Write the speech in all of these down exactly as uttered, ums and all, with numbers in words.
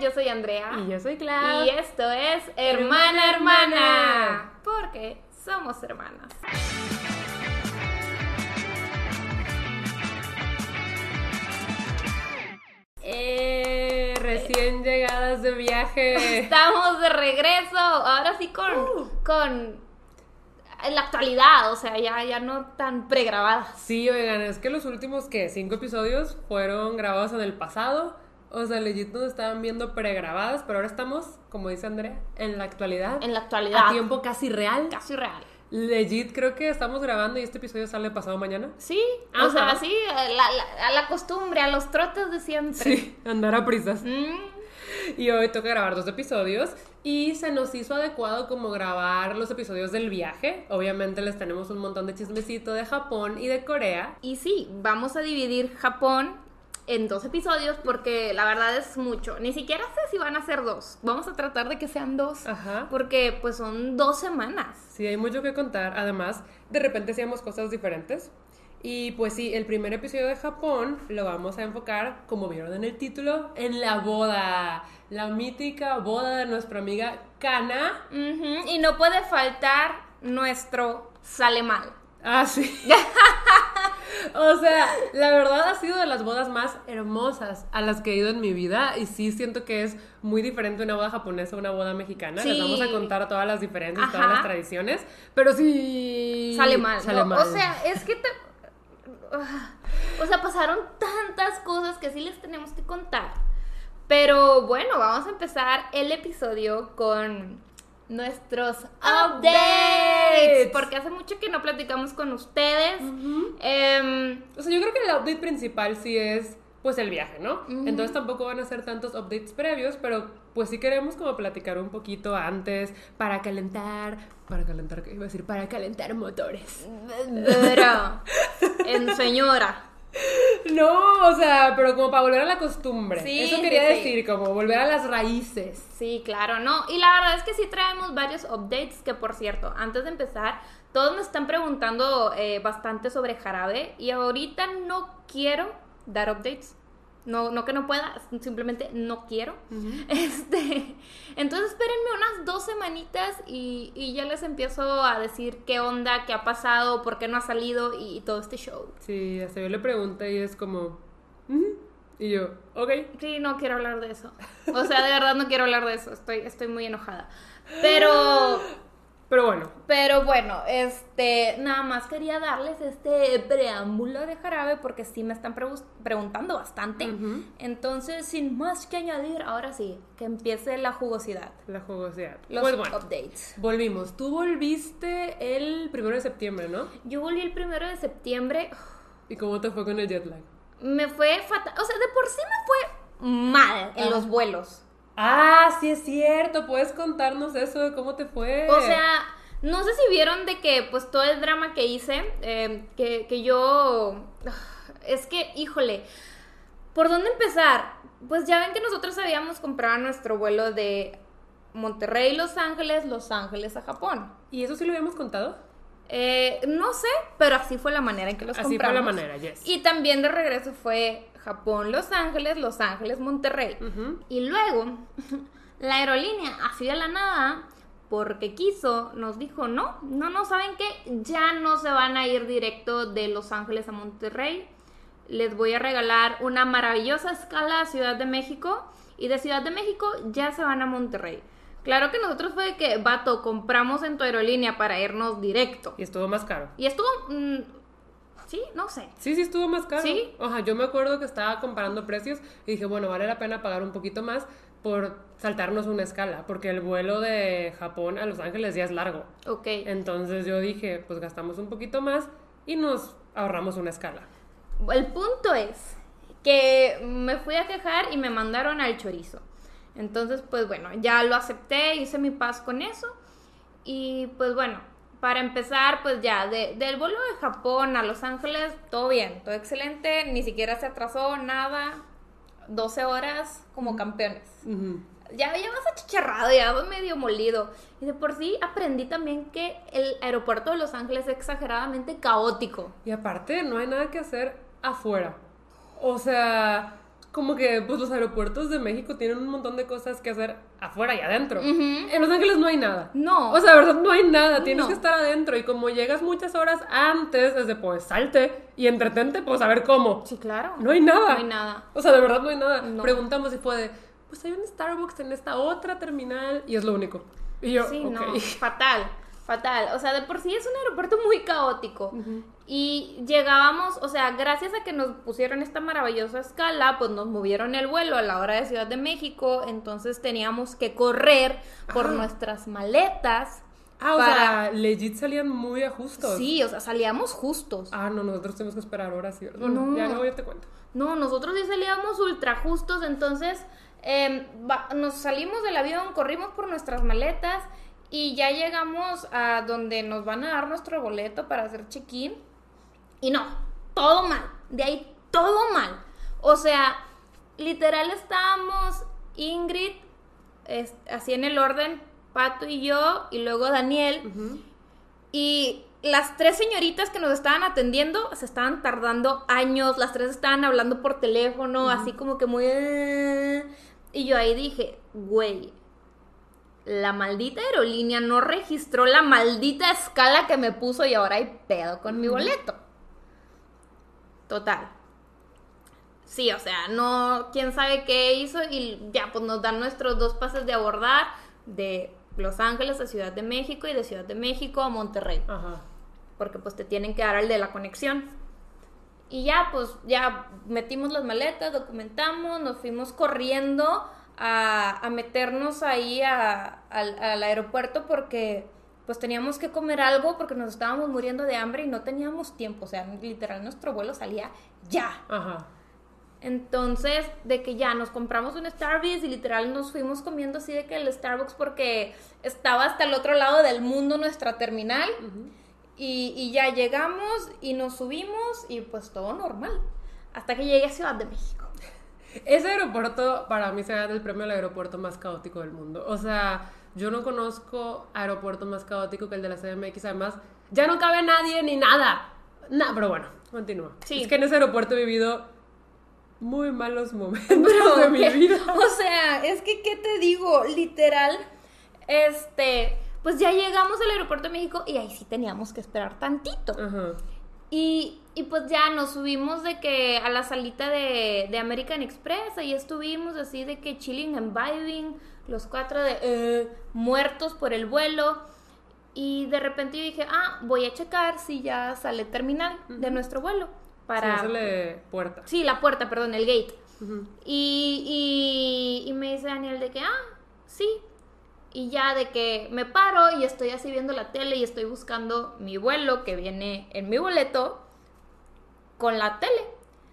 yo soy Andrea. Y yo soy Clau. Y esto es Hermana Hermana, porque somos hermanas. Eh, recién llegadas de viaje. Estamos de regreso, ahora sí con, uh. con la actualidad, o sea, ya, ya no tan pregrabadas. Sí, oigan, es que los últimos, ¿qué? Cinco episodios fueron grabados en el pasado. O sea, legit nos estaban viendo pregrabadas, pero ahora estamos, como dice Andrea, en la actualidad. En la actualidad. A tiempo casi real. Casi real. Legit, creo que estamos grabando y este episodio sale pasado mañana. Sí, Ajá. o sea, sí, a la, la, a la costumbre, a los trotes de siempre. Sí, andar a prisas. Mm. Y hoy toca grabar dos episodios y se nos hizo adecuado como grabar los episodios del viaje. Obviamente les tenemos un montón de chismecito de Japón y de Corea. Y sí, vamos a dividir Japón en dos episodios porque la verdad es mucho. Ni siquiera sé si van a ser dos. Vamos a tratar de que sean dos. Ajá. Porque pues son dos semanas. Sí, hay mucho que contar. Además, de repente hacíamos cosas diferentes. Y pues sí, el primer episodio de Japón lo vamos a enfocar, como vieron en el título, en la boda. La mítica boda de nuestra amiga Kana. Uh-huh. Y no puede faltar nuestro sale mal. Ah, sí. O sea, la verdad ha sido de las bodas más hermosas a las que he ido en mi vida. Y sí siento que es muy diferente una boda japonesa a una boda mexicana. Sí. Les vamos a contar todas las diferencias, Ajá. todas las tradiciones. Pero sí... Sale mal. Sale no, mal. O sea, es que te... O sea, pasaron tantas cosas que sí les tenemos que contar. Pero bueno, vamos a empezar el episodio con nuestros updates, updates. Porque hace mucho que no platicamos con ustedes. Uh-huh. eh, O sea, yo creo que el update principal sí es pues el viaje, ¿no? Uh-huh. Entonces tampoco van a ser tantos updates previos, pero pues sí queremos como platicar un poquito antes para calentar, para calentar, ¿qué iba a decir? Para calentar motores. Pero, en señora. No, o sea, pero como para volver a la costumbre. Sí, Eso quería sí, decir, sí. como volver a las raíces. Sí, claro, no. Y la verdad es que sí traemos varios updates que, por cierto, antes de empezar, todos me están preguntando eh, bastante sobre Jarabe y ahorita no quiero dar updates. No, no que no pueda, simplemente no quiero. Uh-huh. Este, entonces espérenme unas dos semanitas y, y ya les empiezo a decir qué onda, qué ha pasado, por qué no ha salido y, y todo este show. Sí, hasta yo le pregunté y es como... Uh-huh. Y yo, ok. Sí, no quiero hablar de eso. O sea, de verdad no quiero hablar de eso. Estoy, estoy muy enojada. Pero... Pero bueno. Pero bueno, este, nada más quería darles este preámbulo de Jarabe porque sí me están pre- preguntando bastante. Uh-huh. Entonces, sin más que añadir, ahora sí, que empiece la jugosidad. La jugosidad. Los pues bueno, updates. Volvimos. Tú volviste el primero de septiembre, ¿no? Yo volví el primero de septiembre. ¿Y cómo te fue con el jet lag? Me fue fatal. O sea, de por sí me fue mal en ah. los vuelos. Ah, sí es cierto, puedes contarnos eso de cómo te fue. O sea, no sé si vieron de que, pues, todo el drama que hice, eh, que, que yo, es que, híjole, ¿por dónde empezar? Pues ya ven que nosotros habíamos comprado nuestro vuelo de Monterrey, Los Ángeles, Los Ángeles a Japón. ¿Y eso sí lo habíamos contado? Eh, no sé, pero así fue la manera en que los así compramos. Así fue la manera, yes. Y también de regreso fue Japón, Los Ángeles, Los Ángeles, Monterrey. Uh-huh. Y luego, la aerolínea, así de la nada, porque quiso, nos dijo, no, no, no, ¿saben qué? Ya no se van a ir directo de Los Ángeles a Monterrey. Les voy a regalar una maravillosa escala a Ciudad de México. Y de Ciudad de México ya se van a Monterrey. Claro que nosotros fue de que, vato, compramos en tu aerolínea para irnos directo. Y estuvo más caro. Y estuvo... Mmm, sí, no sé. Sí, sí estuvo más caro. Sí. Ajá, yo me acuerdo que estaba comparando precios y dije, bueno, vale la pena pagar un poquito más por saltarnos una escala, porque el vuelo de Japón a Los Ángeles ya es largo. Ok. Entonces yo dije, pues gastamos un poquito más y nos ahorramos una escala. El punto es que me fui a quejar y me mandaron al chorizo. Entonces, pues bueno, ya lo acepté, hice mi paz con eso. Y pues bueno, para empezar, pues ya, de, del vuelo de Japón a Los Ángeles, todo bien, todo excelente, ni siquiera se atrasó nada, doce horas como campeones. Uh-huh. Ya, ya vas achicharrado, ya vas medio molido. Y de por sí aprendí también que el aeropuerto de Los Ángeles es exageradamente caótico. Y aparte, no hay nada que hacer afuera. O sea... como que pues los aeropuertos de México tienen un montón de cosas que hacer afuera y adentro. Uh-huh. En Los Ángeles no hay nada. No. O sea, de verdad no hay nada, tienes No. que estar adentro y como llegas muchas horas antes, desde pues salte y entretente, pues a ver cómo. Sí, claro. No hay nada. No hay nada. O sea, de verdad no hay nada. No. Preguntamos y fue de, pues hay un Starbucks en esta otra terminal y es lo único. Y yo, Sí, ok. no, fatal, fatal. O sea, de por sí es un aeropuerto muy caótico. Uh-huh. Y llegábamos, o sea, gracias a que nos pusieron esta maravillosa escala, pues nos movieron el vuelo a la hora de Ciudad de México, entonces teníamos que correr por Ah. nuestras maletas. Ah, o para... sea, legit salían muy a justos. Sí, o sea, salíamos justos. Ah, no, nosotros tenemos que esperar horas y horas. Bueno, No. ya luego ya te cuento. No, nosotros sí salíamos ultra justos, entonces eh, va- nos salimos del avión, corrimos por nuestras maletas y ya llegamos a donde nos van a dar nuestro boleto para hacer check-in. Y no, todo mal, de ahí todo mal. O sea, literal estábamos Ingrid, es, así en el orden, Pato y yo, y luego Daniel, Uh-huh. y las tres señoritas que nos estaban atendiendo se estaban tardando años, las tres estaban hablando por teléfono, uh-huh. así como que muy... Eh... Y yo ahí dije, güey, la maldita aerolínea no registró la maldita escala que me puso y ahora hay pedo con uh-huh. mi boleto. Total. Sí, o sea, no, quién sabe qué hizo y ya, pues nos dan nuestros dos pases de abordar de Los Ángeles a Ciudad de México y de Ciudad de México a Monterrey. Ajá. Porque pues te tienen que dar el de la conexión. Y ya, pues, ya metimos las maletas, documentamos, nos fuimos corriendo a, a meternos ahí a, al, al aeropuerto porque pues teníamos que comer algo porque nos estábamos muriendo de hambre y no teníamos tiempo. O sea, literal, nuestro vuelo salía ya. Ajá. Entonces, de que ya nos compramos un Starbucks y literal nos fuimos comiendo así de que el Starbucks porque estaba hasta el otro lado del mundo nuestra terminal. Uh-huh. y, y ya llegamos y nos subimos y pues todo normal. Hasta que llegué a Ciudad de México. Ese aeropuerto para mí se gana el premio al aeropuerto más caótico del mundo. O sea, yo no conozco aeropuerto más caótico que el de la C D M X. Además, ya no cabe nadie ni nada. Nah, pero bueno, continúa. Sí. Es que en ese aeropuerto he vivido muy malos momentos Bro, de mi ¿qué? vida. O sea, es que, ¿qué te digo? Literal, este, pues ya llegamos al aeropuerto de México y ahí sí teníamos que esperar tantito. Ajá. Y, y pues ya nos subimos de que a la salita de, de American Express, ahí estuvimos así de que chilling and vibing, los cuatro de eh, muertos por el vuelo. Y de repente yo dije, ah, voy a checar si ya sale terminal uh-huh. de nuestro vuelo. Para... Sí, sale puerta. Sí, la puerta, perdón, el gate. Uh-huh. Y, y, y me dice Daniel de que, ah, sí. Y ya de que me paro y estoy así viendo la tele y estoy buscando mi vuelo que viene en mi boleto con la tele.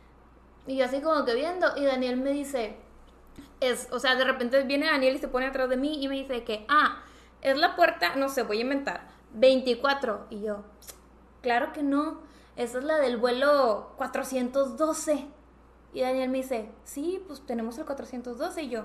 Y así como que viendo, y Daniel me dice, es, o sea, de repente viene Daniel y se pone atrás de mí y me dice que, ah, es la puerta, no sé, voy a inventar, veinticuatro. Y yo, claro que no, esa es la del vuelo cuatrocientos doce. Y Daniel me dice, sí, pues tenemos el cuatrocientos doce. Y yo,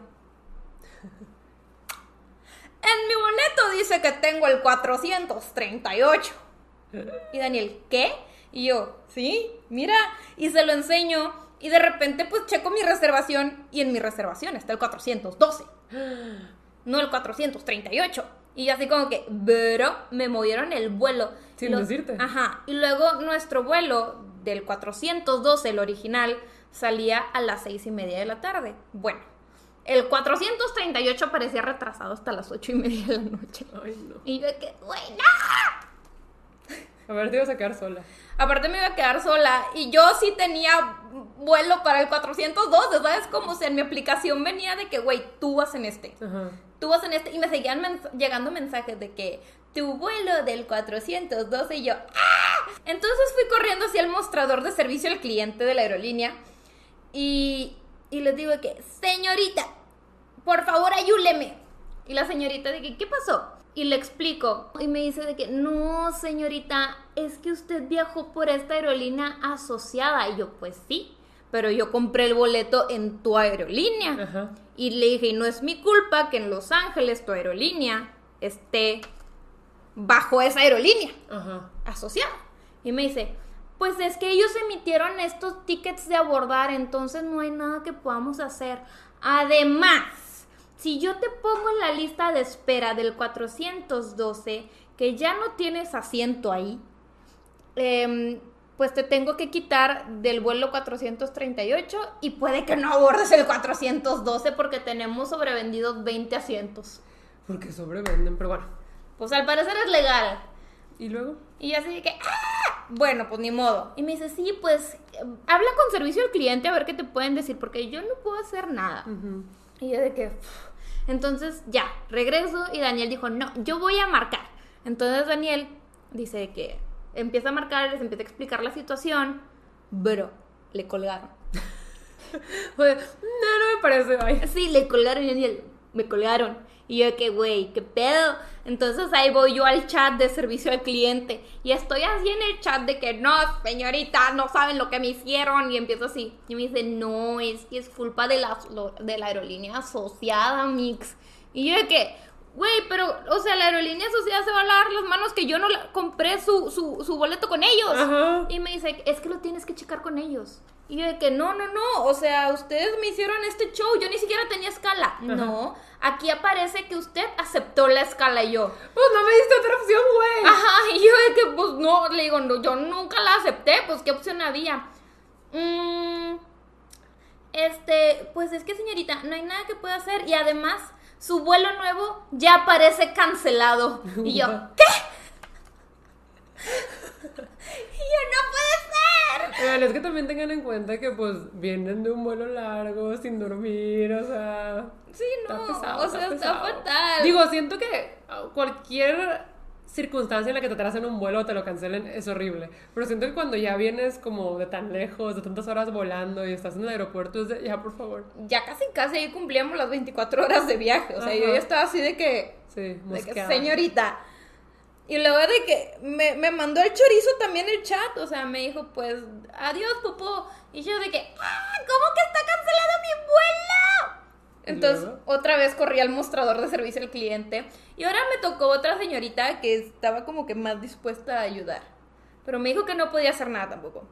en mi boleto dice que tengo el cuatrocientos treinta y ocho. Y Daniel, ¿qué? Y yo, sí, mira. Y se lo enseño. Y de repente pues checo mi reservación. Y en mi reservación está el cuatrocientos doce. No el cuatrocientos treinta y ocho. Y así como que, pero me movieron el vuelo. Sin Los, decirte. Ajá. Y luego nuestro vuelo del cuatrocientos doce, el original, salía a las seis y media de la tarde. Bueno, el cuatrocientos treinta y ocho parecía retrasado hasta las ocho y media de la noche. Ay, no. Y yo que, güey, no. A ver, te ibas a quedar sola. Aparte me iba a quedar sola. Y yo sí tenía vuelo para el cuatrocientos doce, ¿sabes? Como si en mi aplicación venía de que, güey, tú vas en este. Ajá. Tú vas en este. Y me seguían mens- llegando mensajes de que tu vuelo del cuatrocientos doce. Y yo, ¡ah! Entonces fui corriendo hacia el mostrador de servicio al cliente de la aerolínea. Y, y les digo que, señorita, por favor ayúdeme. Y la señorita de que, ¿qué pasó? Y le explico. Y me dice de que, no, señorita, es que usted viajó por esta aerolínea asociada. Y yo, pues sí, pero yo compré el boleto en tu aerolínea. Ajá. Y le dije, y no es mi culpa que en Los Ángeles tu aerolínea esté bajo esa aerolínea Ajá. asociada. Y me dice, pues es que ellos emitieron estos tickets de abordar, entonces no hay nada que podamos hacer. Además, si yo te pongo en la lista de espera del cuatrocientos doce, que ya no tienes asiento ahí, eh, pues te tengo que quitar del vuelo cuatrocientos treinta y ocho y puede que no abordes el cuatrocientos doce porque tenemos sobrevendidos veinte asientos. Porque sobrevenden, pero bueno. Pues al parecer es legal. ¿Y luego? Y yo así de que, ¡ah! Bueno, pues ni modo. Y me dice, sí, pues, eh, habla con servicio al cliente a ver qué te pueden decir, porque yo no puedo hacer nada. Uh-huh. Y yo de que, uff. Entonces, ya, regreso y Daniel dijo, no, yo voy a marcar. Entonces Daniel dice que empieza a marcar, les empieza a explicar la situación, pero le colgaron. Oye, no, no me parece, vaya. Sí, le colgaron y Daniel, me colgaron. Y yo de que, güey, ¿qué pedo? Entonces ahí voy yo al chat de servicio al cliente y estoy así en el chat de que, no, señorita, no saben lo que me hicieron. Y empiezo así. Y me dice, no, es que es culpa de la, de la aerolínea asociada, Mix. Y yo de que, güey, pero, o sea, la aerolínea asociada se va a lavar las manos que yo no la, compré su, su, su boleto con ellos. Ajá. Y me dice, es que lo tienes que checar con ellos. Y yo de que, no, no, no, o sea, ustedes me hicieron este show, yo ni siquiera tenía escala. Ajá. No, aquí aparece que usted aceptó la escala y yo. Pues no me diste otra opción, güey. Ajá, y yo de que, pues no, le digo, no, yo nunca la acepté, pues qué opción había. Mm, este, pues es que señorita, no hay nada que pueda hacer y además su vuelo nuevo ya aparece cancelado. Y yo, ¿qué? Y yo, no puede ser. Oigan, es que también tengan en cuenta que pues vienen de un vuelo largo, sin dormir, o sea... Sí, no, está pesado, o sea, está, está fatal. Digo, siento que cualquier circunstancia en la que te atrasen un vuelo o te lo cancelen es horrible, pero siento que cuando ya vienes como de tan lejos, de tantas horas volando y estás en el aeropuerto, es de, ya, por favor. Ya casi casi ahí cumplíamos las veinticuatro horas de viaje, o sea, ajá, yo ya estaba así de que... Sí, de que, señorita... Y luego de que me, me mandó el chorizo también el chat, o sea, me dijo, pues, adiós, popó. Y yo de que, ¡ah! ¿Cómo que está cancelado mi vuelo? Entonces, otra vez corrí al mostrador de servicio al cliente. Y ahora me tocó otra señorita que estaba como que más dispuesta a ayudar. Pero me dijo que no podía hacer nada tampoco.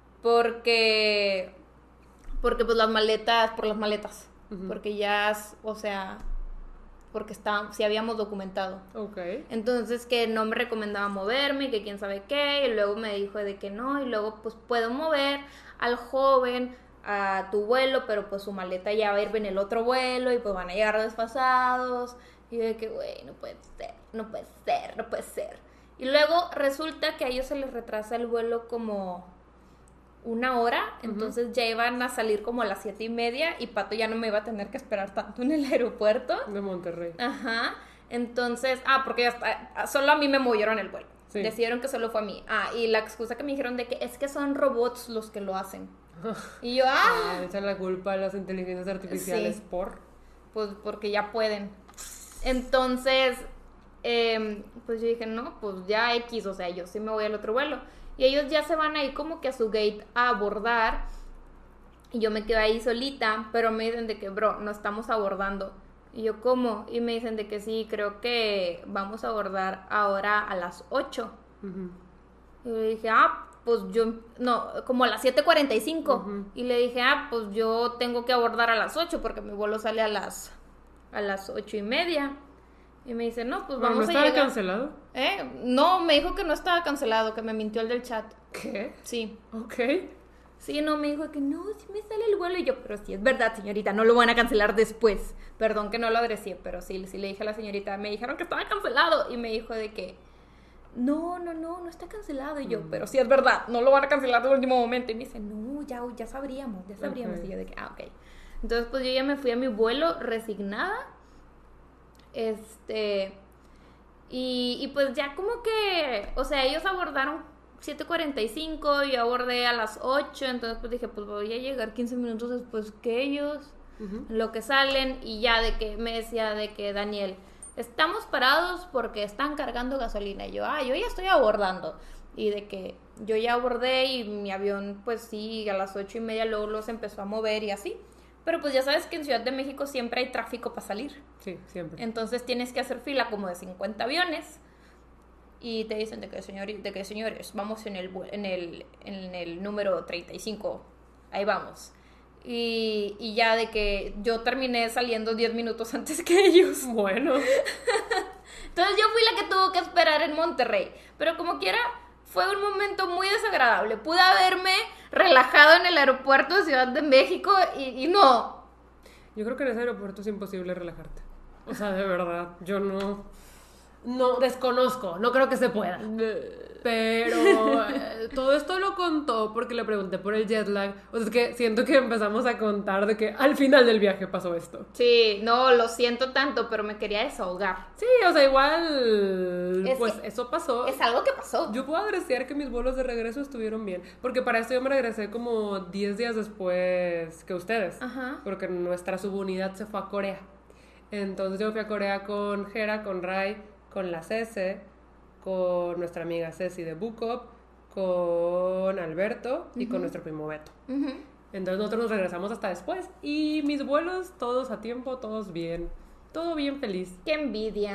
Porque, porque pues las maletas, por las maletas. Uh-huh. Porque ya, o sea... porque está, sí habíamos documentado. Okay. Entonces que no me recomendaba moverme, que quién sabe qué, y luego me dijo de que no, y luego pues puedo mover al joven a tu vuelo, pero pues su maleta ya va a ir en el otro vuelo y pues van a llegar desfasados. Y yo de que, güey, no puede ser, no puede ser, no puede ser. Y luego resulta que a ellos se les retrasa el vuelo como una hora, uh-huh. Entonces ya iban a salir como a las siete y media y Pato ya no me iba a tener que esperar tanto en el aeropuerto. De Monterrey. Ajá, entonces, ah, porque ya está, solo a mí me movieron el vuelo. Sí. Decidieron que solo fue a mí. Ah, y la excusa que me dijeron de que es que son robots los que lo hacen. Y yo, ah. ah echan la culpa a las inteligencias artificiales sí. por... Pues porque ya pueden. Entonces, eh, pues yo dije, no, pues ya X, o sea, yo sí me voy al otro vuelo. Y ellos ya se van ahí como que a su gate a abordar. Y yo me quedo ahí solita. Pero me dicen de que, bro, no estamos abordando. Y yo, ¿cómo? Y me dicen de que sí, creo que vamos a abordar ahora a las ocho. Uh-huh. Y le dije, ah, pues yo... No, como a las siete cuarenta y cinco. Uh-huh. Y le dije, ah, pues yo tengo que abordar a las ocho. Porque mi vuelo sale a las... A las ocho y media. Y me dice, no, pues vamos ¿No a llegar. ¿No estaba cancelado? ¿Eh? No, me dijo que no estaba cancelado, que me mintió el del chat. ¿Qué? Sí. Ok. Sí, no, me dijo que no, sí me sale el vuelo. Y yo, pero sí, es verdad, señorita, no lo van a cancelar después. Perdón que no lo adresé, pero sí, sí le dije a la señorita, me dijeron que estaba cancelado. Y me dijo de que, no, no, no, no está cancelado. Y yo, mm. pero sí es verdad, no lo van a cancelar de último momento. Y me dice, no, ya, ya sabríamos, ya sabríamos. Okay. Y yo de que, ah, ok. Entonces, pues yo ya me fui a mi vuelo resignada. Este... Y, y pues ya como que, o sea, ellos abordaron siete cuarenta y cinco, yo abordé a las ocho, entonces pues dije, pues voy a llegar quince minutos después que ellos, uh-huh. Lo que salen, y ya de que me decía de que Daniel, estamos parados porque están cargando gasolina, y yo, ah, yo ya estoy abordando, y de que yo ya abordé y mi avión pues sí, a las ocho y media luego los empezó a mover y así. Pero pues ya sabes que en Ciudad de México siempre hay tráfico para salir. Sí, siempre. Entonces tienes que hacer fila como de cincuenta aviones. y te dicen de que, señor, de que señores, vamos en el, en el, en el número treinta y cinco, ahí vamos. Y, y ya de que yo terminé saliendo diez minutos antes que ellos. Bueno. Entonces yo fui la que tuvo que esperar en Monterrey. Pero como quiera, fue un momento muy desagradable. Pude haberme relajado en el aeropuerto de Ciudad de México y, y no. Yo creo que en ese aeropuerto es imposible relajarte. O sea, de verdad, yo no... No, desconozco, no creo que se pueda. Pero eh, todo esto lo contó porque le pregunté por el jet lag. O sea, es que siento que empezamos a contar de que al final del viaje pasó esto. Sí, no, lo siento tanto, pero me quería desahogar. Sí, o sea, igual, es pues eso pasó. Es algo que pasó. Yo puedo apreciar que mis vuelos de regreso estuvieron bien. Porque para esto yo me regresé como diez días después que ustedes. Ajá. Porque nuestra subunidad se fue a Corea. Entonces yo fui a Corea con Jera, con Ray, con la Cece, con nuestra amiga Ceci de Bukop, con Alberto y uh-huh. con nuestro primo Beto. Uh-huh. Entonces nosotros nos regresamos hasta después y mis vuelos todos a tiempo, todos bien, todo bien feliz. ¡Qué envidia!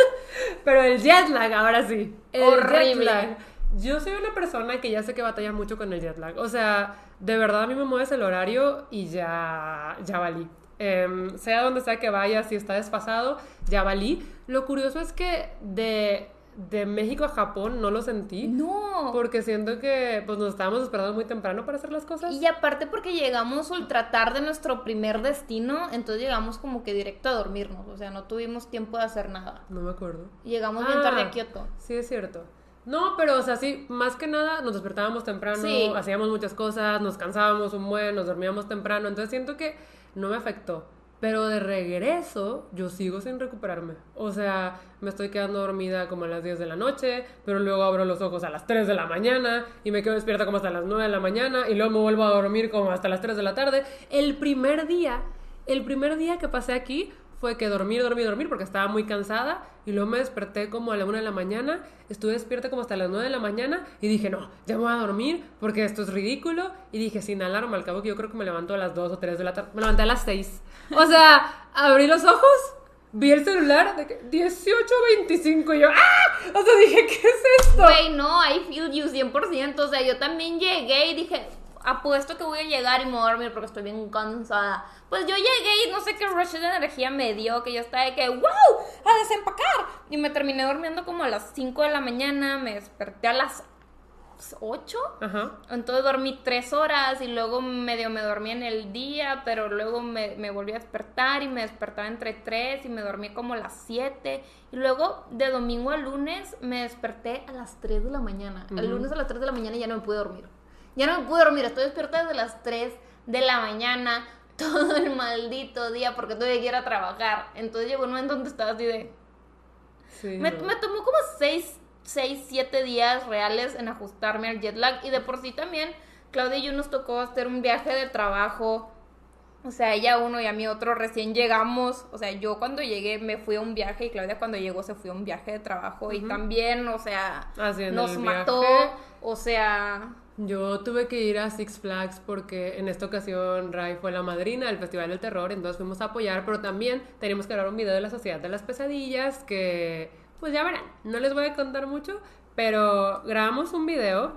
Pero el jet lag, ahora sí. El horrible. Jet lag. Yo soy una persona que ya sé que batalla mucho con el jet lag. O sea, de verdad a mí me mueves el horario y ya, ya valí. Um, sea donde sea que vaya, si está desfasado, ya valí. Lo curioso es que de, de México a Japón no lo sentí. No. Porque siento que pues, nos estábamos esperando muy temprano para hacer las cosas. Y aparte porque llegamos ultra tarde de nuestro primer destino, entonces llegamos como que directo a dormirnos. O sea, no tuvimos tiempo de hacer nada. No me acuerdo. Llegamos ah, bien tarde a Kioto. Sí, es cierto. No, pero o sea, sí, más que nada nos despertábamos temprano, sí. hacíamos muchas cosas, nos cansábamos un buen, nos dormíamos temprano, entonces siento que no me afectó. Pero de regreso, yo sigo sin recuperarme. O sea, me estoy quedando dormida como a las diez de la noche, pero luego abro los ojos a las tres de la mañana y me quedo despierta como hasta las nueve de la mañana y luego me vuelvo a dormir como hasta las tres de la tarde. El primer día, el primer día que pasé aquí fue que dormí, dormí, dormir porque estaba muy cansada y luego me desperté como a la una de la mañana, estuve despierta como hasta las nueve de la mañana y dije, no, ya me voy a dormir porque esto es ridículo y dije, sin alarma, al cabo que yo creo que me levanto a las dos o tres de la tarde, me levanté a las seis, o sea, abrí los ojos, vi el celular de que dieciocho veinticinco y yo, ¡ah! O sea, dije, ¿qué es esto? Güey, no, I feel you cien por ciento, o sea, yo también llegué y dije, apuesto que voy a llegar y me voy a dormir porque estoy bien cansada. Pues yo llegué y no sé qué rush de energía me dio, que yo estaba de que ¡wow! ¡A desempacar! Y me terminé durmiendo como a las cinco de la mañana, me desperté a las ocho. Ajá. Entonces dormí tres horas y luego medio me dormí en el día, pero luego me, me volví a despertar y me despertaba entre tres y me dormí como a las siete. Y luego de domingo a lunes me desperté a las tres de la mañana. Uh-huh. El lunes a las tres de la mañana ya no me pude dormir. Ya no me pude dormir, estoy despierta desde las tres de la mañana todo el maldito día porque tuve que ir a trabajar. Entonces llegó un momento donde estaba así de... Sí, me, no. me tomó como seis, seis, siete días reales en ajustarme al jet lag. Y de por sí también, Claudia y yo nos tocó hacer un viaje de trabajo. O sea, ella uno y a mí otro recién llegamos. O sea, yo cuando llegué me fui a un viaje y Claudia cuando llegó se fue a un viaje de trabajo. Uh-huh. Y también, o sea, Así en nos el mató. viaje. O sea... Yo tuve que ir a Six Flags porque en esta ocasión Ray fue la madrina del Festival del Terror, entonces fuimos a apoyar, pero también teníamos que grabar un video de la Sociedad de las Pesadillas que, pues ya verán, no les voy a contar mucho, pero grabamos un video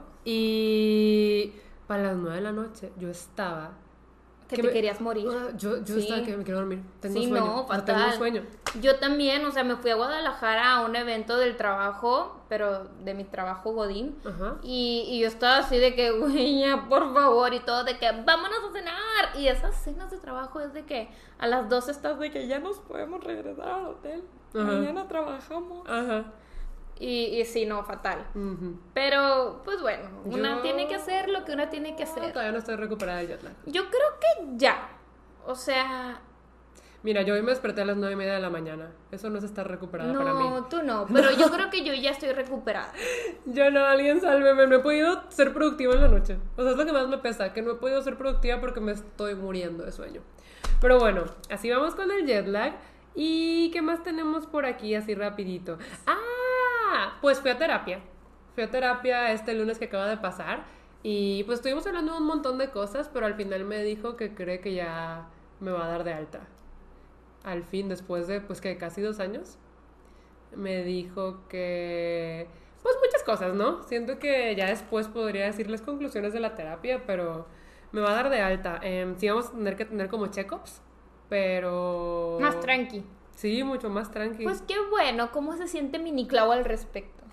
y para las nueve de la noche yo estaba... Que, que te me, querías morir. Uh, yo yo sí. estaba que me quiero dormir. Tengo sí, sueño. No, fatal. O sea, tengo sueño. Yo también, o sea, me fui a Guadalajara a un evento del trabajo, pero de mi trabajo godín. Uh-huh. Y, y yo estaba así de que, güey, ya, por favor, y todo de que, vámonos a cenar. Y esas cenas de trabajo es de que a las doce estás de que ya nos podemos regresar al hotel. Uh-huh. Mañana trabajamos. Ajá. Uh-huh. Y, y sí, no, fatal. Uh-huh. Pero, pues bueno, una yo... tiene que hacer lo que una tiene que hacer. No, todavía no estoy recuperada de jet lag. Yo creo que ya. O sea... Mira, yo hoy me desperté a las nueve y media de la mañana. Eso no es estar recuperada no, para mí. No, tú no. Pero yo creo que yo ya estoy recuperada. Yo no, alguien sálveme. No he podido ser productiva en la noche. O sea, es lo que más me pesa. Que no he podido ser productiva porque me estoy muriendo de sueño. Pero bueno, así vamos con el jet lag. ¿Y qué más tenemos por aquí así rapidito? ¡Ah! Pues fui a terapia. Fui a terapia este lunes que acaba de pasar y pues estuvimos hablando de un montón de cosas, pero al final me dijo que cree que ya me va a dar de alta. Al fin, después de pues que casi dos años, me dijo que cosas, ¿no? Siento que ya después podría decirles conclusiones de la terapia, pero me va a dar de alta. Eh, sí vamos a tener que tener como check-ups, pero... Más tranqui. Sí, mucho más tranqui. Pues qué bueno, ¿cómo se siente Mini Clau al respecto?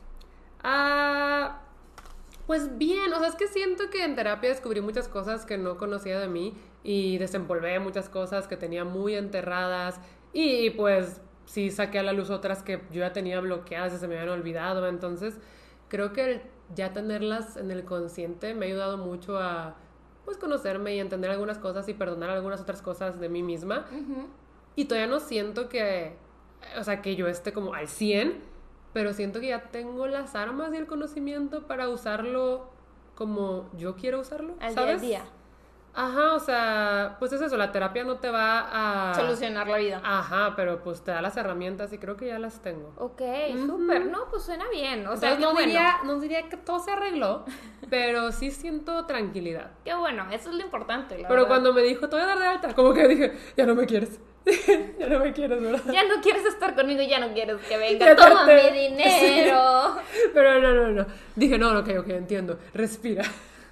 Ah, pues bien, o sea, es que siento que en terapia descubrí muchas cosas que no conocía de mí y desempolvé muchas cosas que tenía muy enterradas y pues sí saqué a la luz otras que yo ya tenía bloqueadas y se me habían olvidado. Entonces creo que el ya tenerlas en el consciente me ha ayudado mucho a pues conocerme y entender algunas cosas y perdonar algunas otras cosas de mí misma. Uh-huh. Y todavía no siento que, o sea, que yo esté como al cien, pero siento que ya tengo las armas y el conocimiento para usarlo como yo quiero usarlo, Al ¿sabes? día a día. Ajá, o sea, pues es eso, la terapia no te va a... Solucionar la vida. Ajá, pero pues te da las herramientas y creo que ya las tengo. Ok, Ujú. súper, no, pues suena bien, o sea, Entonces, qué no, bueno. diría, no diría que todo se arregló, pero sí siento tranquilidad. Qué bueno, eso es lo importante, la Pero verdad. cuando me dijo, te voy a dar de alta, como que dije, ya no me quieres. Ya no me quieres, ¿verdad? Ya no quieres estar conmigo, ya no quieres que venga, Ya toma te- mi dinero. Sí. Pero no, no, no. Dije, no, ok, ok, entiendo. Respira.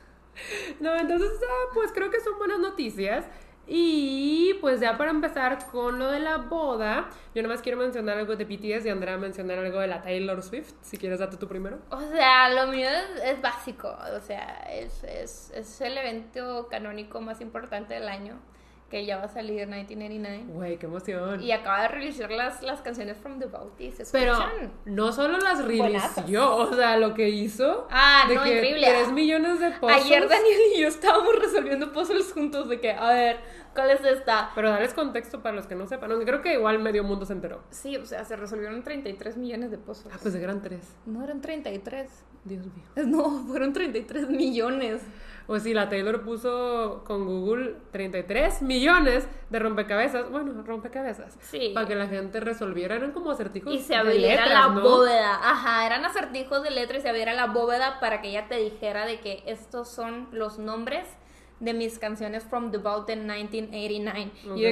No, entonces, ah, pues creo que son buenas noticias. Y pues ya para empezar con lo de la boda, yo nada más quiero mencionar algo de B T S y Andrea mencionar algo de la Taylor Swift. Si quieres, date tú primero. O sea, lo mío es, es básico, o sea, es, es, es el evento canónico más importante del año, que ya va a salir en mil novecientos ochenta y nueve. Güey, qué emoción. Y acaba de releasear las, las canciones From the Bounty, ¿se Pero escuchan? no solo las Buenazas. releaseó, o sea, lo que hizo. Ah, de no, que increíble. tres millones de puzzles. Ayer Daniel y yo estábamos resolviendo puzzles juntos de que, a ver, ¿cuál es esta? Pero darles contexto para los que no sepan, aunque creo que igual medio mundo se enteró. Sí, o sea, se resolvieron treinta y tres millones de puzzles. Ah, pues eran tres. No eran treinta y tres. Dios mío. No, fueron treinta y tres millones. Pues sí, la Taylor puso con Google treinta y tres millones de rompecabezas. Bueno, rompecabezas. Sí. Para que la gente resolviera. Eran como acertijos Y se de abriera letras, la ¿no? bóveda. Ajá, eran acertijos de letra y se abriera la bóveda para que ella te dijera de que estos son los nombres de mis canciones From the Vault en mil novecientos ochenta y nueve. Ok. Y de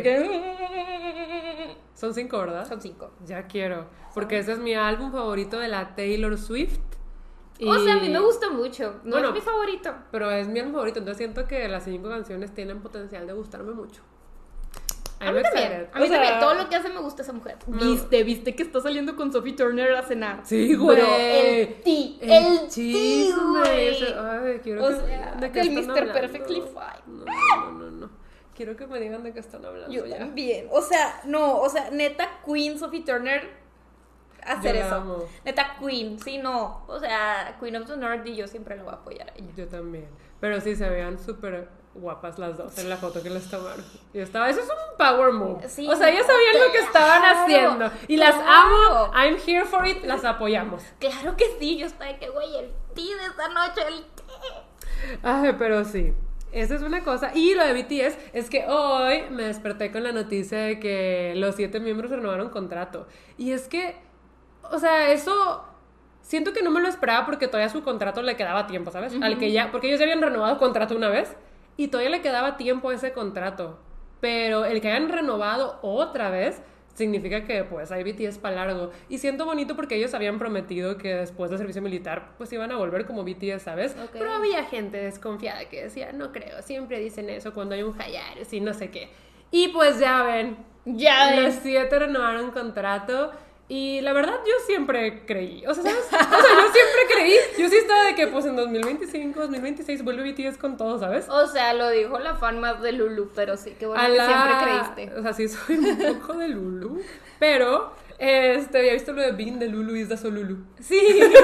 que... Son cinco, ¿verdad? Son cinco. Ya quiero. Porque ese es mi álbum favorito de la Taylor Swift. Y... O sea, a mí me gusta mucho. No Bueno, es mi favorito. Pero es mi álbum favorito, entonces siento que las cinco canciones tienen potencial de gustarme mucho. A mí también. A mí O sea, también. Todo lo que hace me gusta esa mujer. No. Viste, viste que está saliendo con Sophie Turner a cenar. Sí, güey. Bro, el ti. El, ti, chisme. güey. Ese- Ay, quiero O que sea, ¿de qué del están mister hablando? Perfectly Fine. No, no, no, no. Quiero que me digan de qué están hablando Yo ya. también. O sea, no, o sea, neta Queen Sophie Turner hacer Yo la eso. amo. Neta Queen, sí, no. O sea, Queen of the North y yo siempre lo voy a apoyar a ella. Yo también. Pero sí, se veían súper guapas las dos en la foto que les tomaron. Y estaba, eso es un power move. Sí, o sea, ellas sabían lo que estaban claro, haciendo. Y las claro. amo. I'm here for it. Las apoyamos. Claro que sí, yo estaba de que, güey, el ti de esta noche, el ti. Ay, pero sí. Esa es una cosa. Y lo de B T S es que hoy me desperté con la noticia de que los siete miembros renovaron contrato. Y es que, o sea, eso siento que no me lo esperaba porque todavía su contrato le quedaba tiempo, ¿sabes? Uh-huh. Al que ya, porque ellos ya habían renovado contrato una vez y todavía le quedaba tiempo a ese contrato. Pero el que hayan renovado otra vez significa que pues hay B T S para largo. Y siento bonito porque ellos habían prometido que después del servicio militar pues iban a volver como B T S, ¿sabes? Okay. Pero había gente desconfiada que decía, no creo, siempre dicen eso cuando hay un Hayares y no sé qué. Y pues ya ven, Ya los ves. siete renovaron contrato. Y la verdad, yo siempre creí. O sea, ¿sabes? O sea, yo siempre creí. Yo sí estaba de que, pues, en dos mil veinticinco, dos mil veintiséis vuelve B T S con todo, ¿sabes? O sea, lo dijo la fan más de Lulu, pero sí, qué bueno A que la- siempre creíste. O sea, sí soy un poco de Lulu. Pero, este, había visto lo de Being de Lulu is the so Lulu. Sí.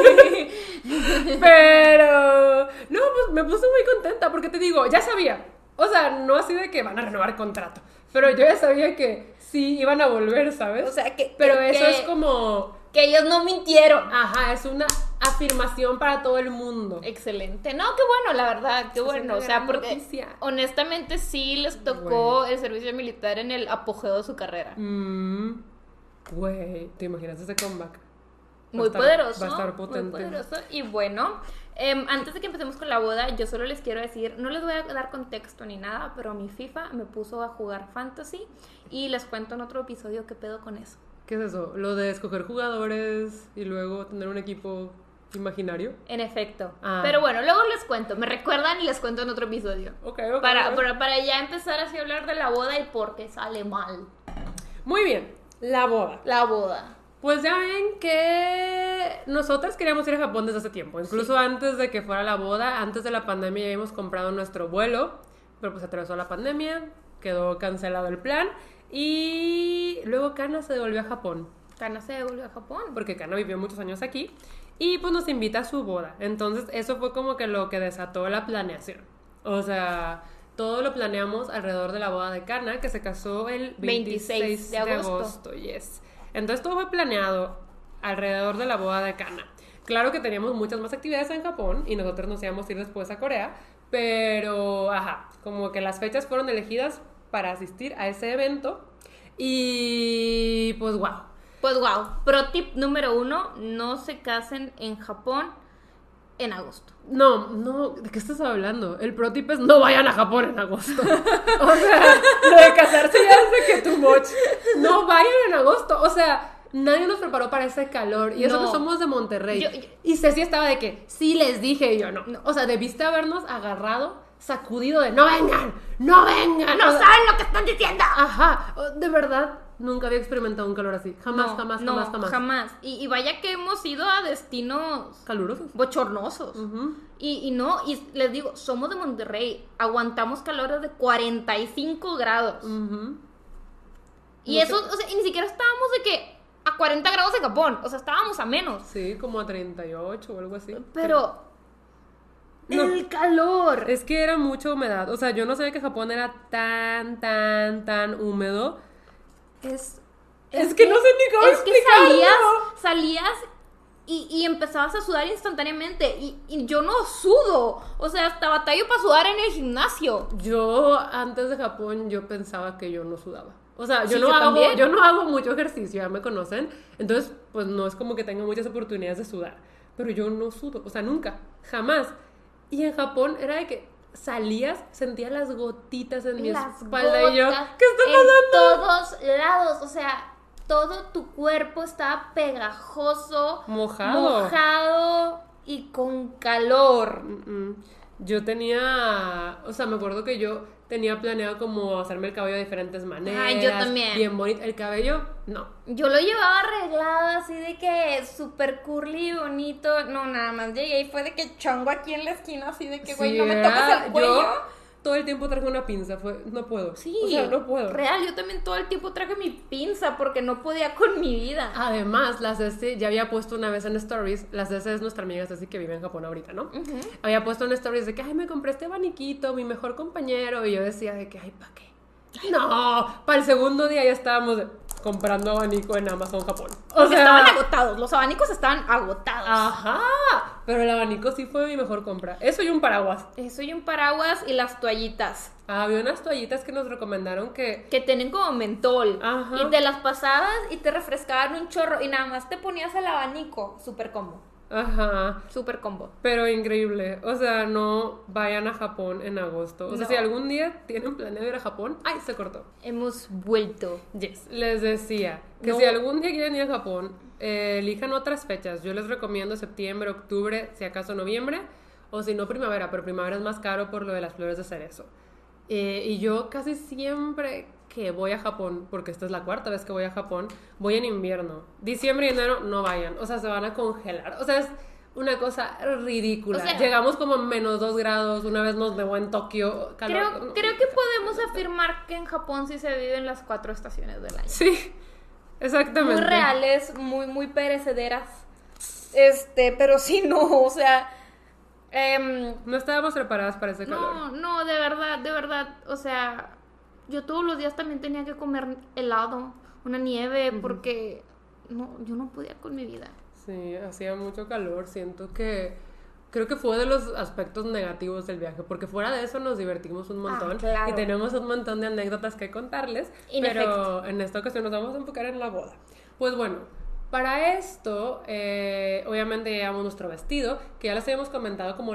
Pero, no, pues me puse muy contenta porque te digo, ya sabía. O sea, no así de que van a renovar contrato. Pero yo ya sabía que sí iban a volver, ¿sabes? O sea, que... Pero que- eso que- es como... Que ellos no mintieron. Ajá, es una afirmación para todo el mundo. Excelente. No, qué bueno, la verdad, qué Es bueno. una O sea, gran porque noticia. honestamente sí les tocó el servicio militar en el apogeo de su carrera. Mmm. Güey, ¿te imaginas ese comeback? Va a Muy estar- poderoso. Va a estar potente. Muy poderoso. Y bueno, em, antes de que empecemos con la boda, yo solo les quiero decir, no les voy a dar contexto ni nada, pero mi FIFA me puso a jugar Fantasy y les cuento en otro episodio qué pedo con eso. ¿Qué es eso? Lo de escoger jugadores y luego tener un equipo imaginario. En efecto. Ah. Pero bueno, luego les cuento. Me recuerdan y les cuento en otro episodio. Ok, ok. Para, ok. para, para ya empezar así a hablar de la boda y por qué sale mal Muy bien, la boda. la boda. Pues ya ven que nosotras queríamos ir a Japón desde hace tiempo. Incluso sí. Antes de que fuera la boda, antes de la pandemia ya habíamos comprado nuestro vuelo. Pero pues atravesó la pandemia, quedó cancelado el plan. Y luego Kana se devolvió a Japón. Kana se devolvió a Japón. Porque Kana vivió muchos años aquí. Y pues nos invita a su boda. Entonces eso fue como que lo que desató la planeación. O sea, todo lo planeamos alrededor de la boda de Kana, que se casó el veintiséis de agosto. Yes. Entonces todo fue planeado alrededor de la boda de Kana. Claro que teníamos muchas más actividades en Japón y nosotros nos íbamos a ir después a Corea, pero ajá, como que las fechas fueron elegidas para asistir a ese evento y pues wow. Pues wow, pro tip número uno, no se casen en Japón en agosto. No, no, ¿de qué estás hablando? El pro tip es no vayan a Japón en agosto. O sea, lo de casarse ya es de que too much. No vayan en agosto. O sea, nadie nos preparó para ese calor. Y eso No. que somos de Monterrey. Yo- yo- Y Ceci estaba de que, sí les dije, y yo no. O sea, debiste habernos agarrado, sacudido de no vengan, no vengan. ¡No O sea, saben lo que están diciendo! ajá, de verdad, nunca había experimentado un calor así. Jamás, No, jamás, no, jamás, jamás. jamás. Y, y vaya que hemos ido a destinos Calurosos. bochornosos. Ujú. y, y no, y les digo, somos de Monterrey, aguantamos calores de cuarenta y cinco grados. Ujú. Y No eso, sé. o sea, y ni siquiera estábamos de que a cuarenta grados en Japón, o sea, estábamos a menos. Sí, como a treinta y ocho o algo así. Pero No. el calor. Es que era mucha humedad. O sea, yo no sabía que Japón era tan, tan, tan húmedo. Es, Es que no sé ni cómo es que explicarlo. salías, salías y, y empezabas a sudar instantáneamente. Y, y yo no sudo. O sea, hasta batallo para sudar en el gimnasio. Yo, antes de Japón, yo pensaba que yo no sudaba. O sea, yo, Sí, no, yo hago, también. yo no hago mucho ejercicio, ya me conocen. Entonces, pues no es como que tenga muchas oportunidades de sudar. Pero yo no sudo, o sea, nunca, jamás. Y en Japón era de que salías, sentía las gotitas en mi Las espalda y yo, gotas ¿qué está en pasando? todos lados. O sea, todo tu cuerpo estaba pegajoso, Mojado. mojado y con calor. Mm-mm. Yo tenía, o sea, me acuerdo que yo tenía planeado como hacerme el cabello de diferentes maneras. Ay, yo también. Bien bonito. El cabello, no. Yo lo llevaba arreglado así de que súper curly y bonito. No, nada más llegué y fue de que chongo aquí en la esquina, así de que, güey, Sí, no me era- toques el cuello. Yo todo el tiempo traje una pinza, fue, no puedo. Sí, O sea, no puedo. real, yo también todo el tiempo traje mi pinza porque no podía con mi vida. Además, la Ceci ya había puesto una vez en stories, la Ceci es nuestra amiga Ceci que vive en Japón ahorita, ¿no? Ujú. Había puesto en stories de que, ay, me compré este abaniquito, mi mejor compañero, y yo decía de que, ay, ¿para qué? No, para el segundo día ya estábamos de- comprando abanico en Amazon Japón. O Porque sea, estaban agotados, los abanicos estaban agotados. ajá, pero el abanico sí fue mi mejor compra. Eso y un paraguas. Eso y un paraguas y las toallitas. Ah, había unas toallitas que nos recomendaron que... Que tienen como mentol. Ajá. Y te las pasabas y te refrescaban un chorro. Y nada más te ponías el abanico. Super combo. Ajá, Super combo. pero increíble. O sea, no vayan a Japón en agosto. O sea, No. si algún día tienen planeado ir a Japón... ¡Ay, se cortó! Hemos vuelto. Yes, les decía que No. si algún día quieren ir a Japón, eh, elijan otras fechas. Yo les recomiendo septiembre, octubre, si acaso noviembre, o si no primavera, pero primavera es más caro por lo de las flores de cerezo. Eh, y yo casi siempre que voy a Japón, porque esta es la cuarta vez que voy a Japón, voy en invierno. Diciembre y enero no vayan, o sea, se van a congelar. O sea, es una cosa ridícula. O sea, Llegamos como a menos dos grados, una vez nos nevó en Tokio. Calor, Creo, no, creo que podemos afirmar que en Japón sí se viven las cuatro estaciones del año. Sí, exactamente. Muy reales, muy, muy perecederas. Este, pero sí no, o sea. em, No estábamos preparadas para ese calor. no, no, de verdad, de verdad. O sea, yo todos los días también tenía que comer helado, una nieve, porque no, yo no podía con mi vida. Sí, hacía mucho calor. Siento que creo que fue de los aspectos negativos del viaje, porque fuera de eso nos divertimos un montón Ah, claro. y tenemos un montón de anécdotas que contarles, En pero efecto. en esta ocasión nos vamos a enfocar en la boda. Pues bueno, para esto, eh, obviamente llevamos nuestro vestido, que ya les habíamos comentado como las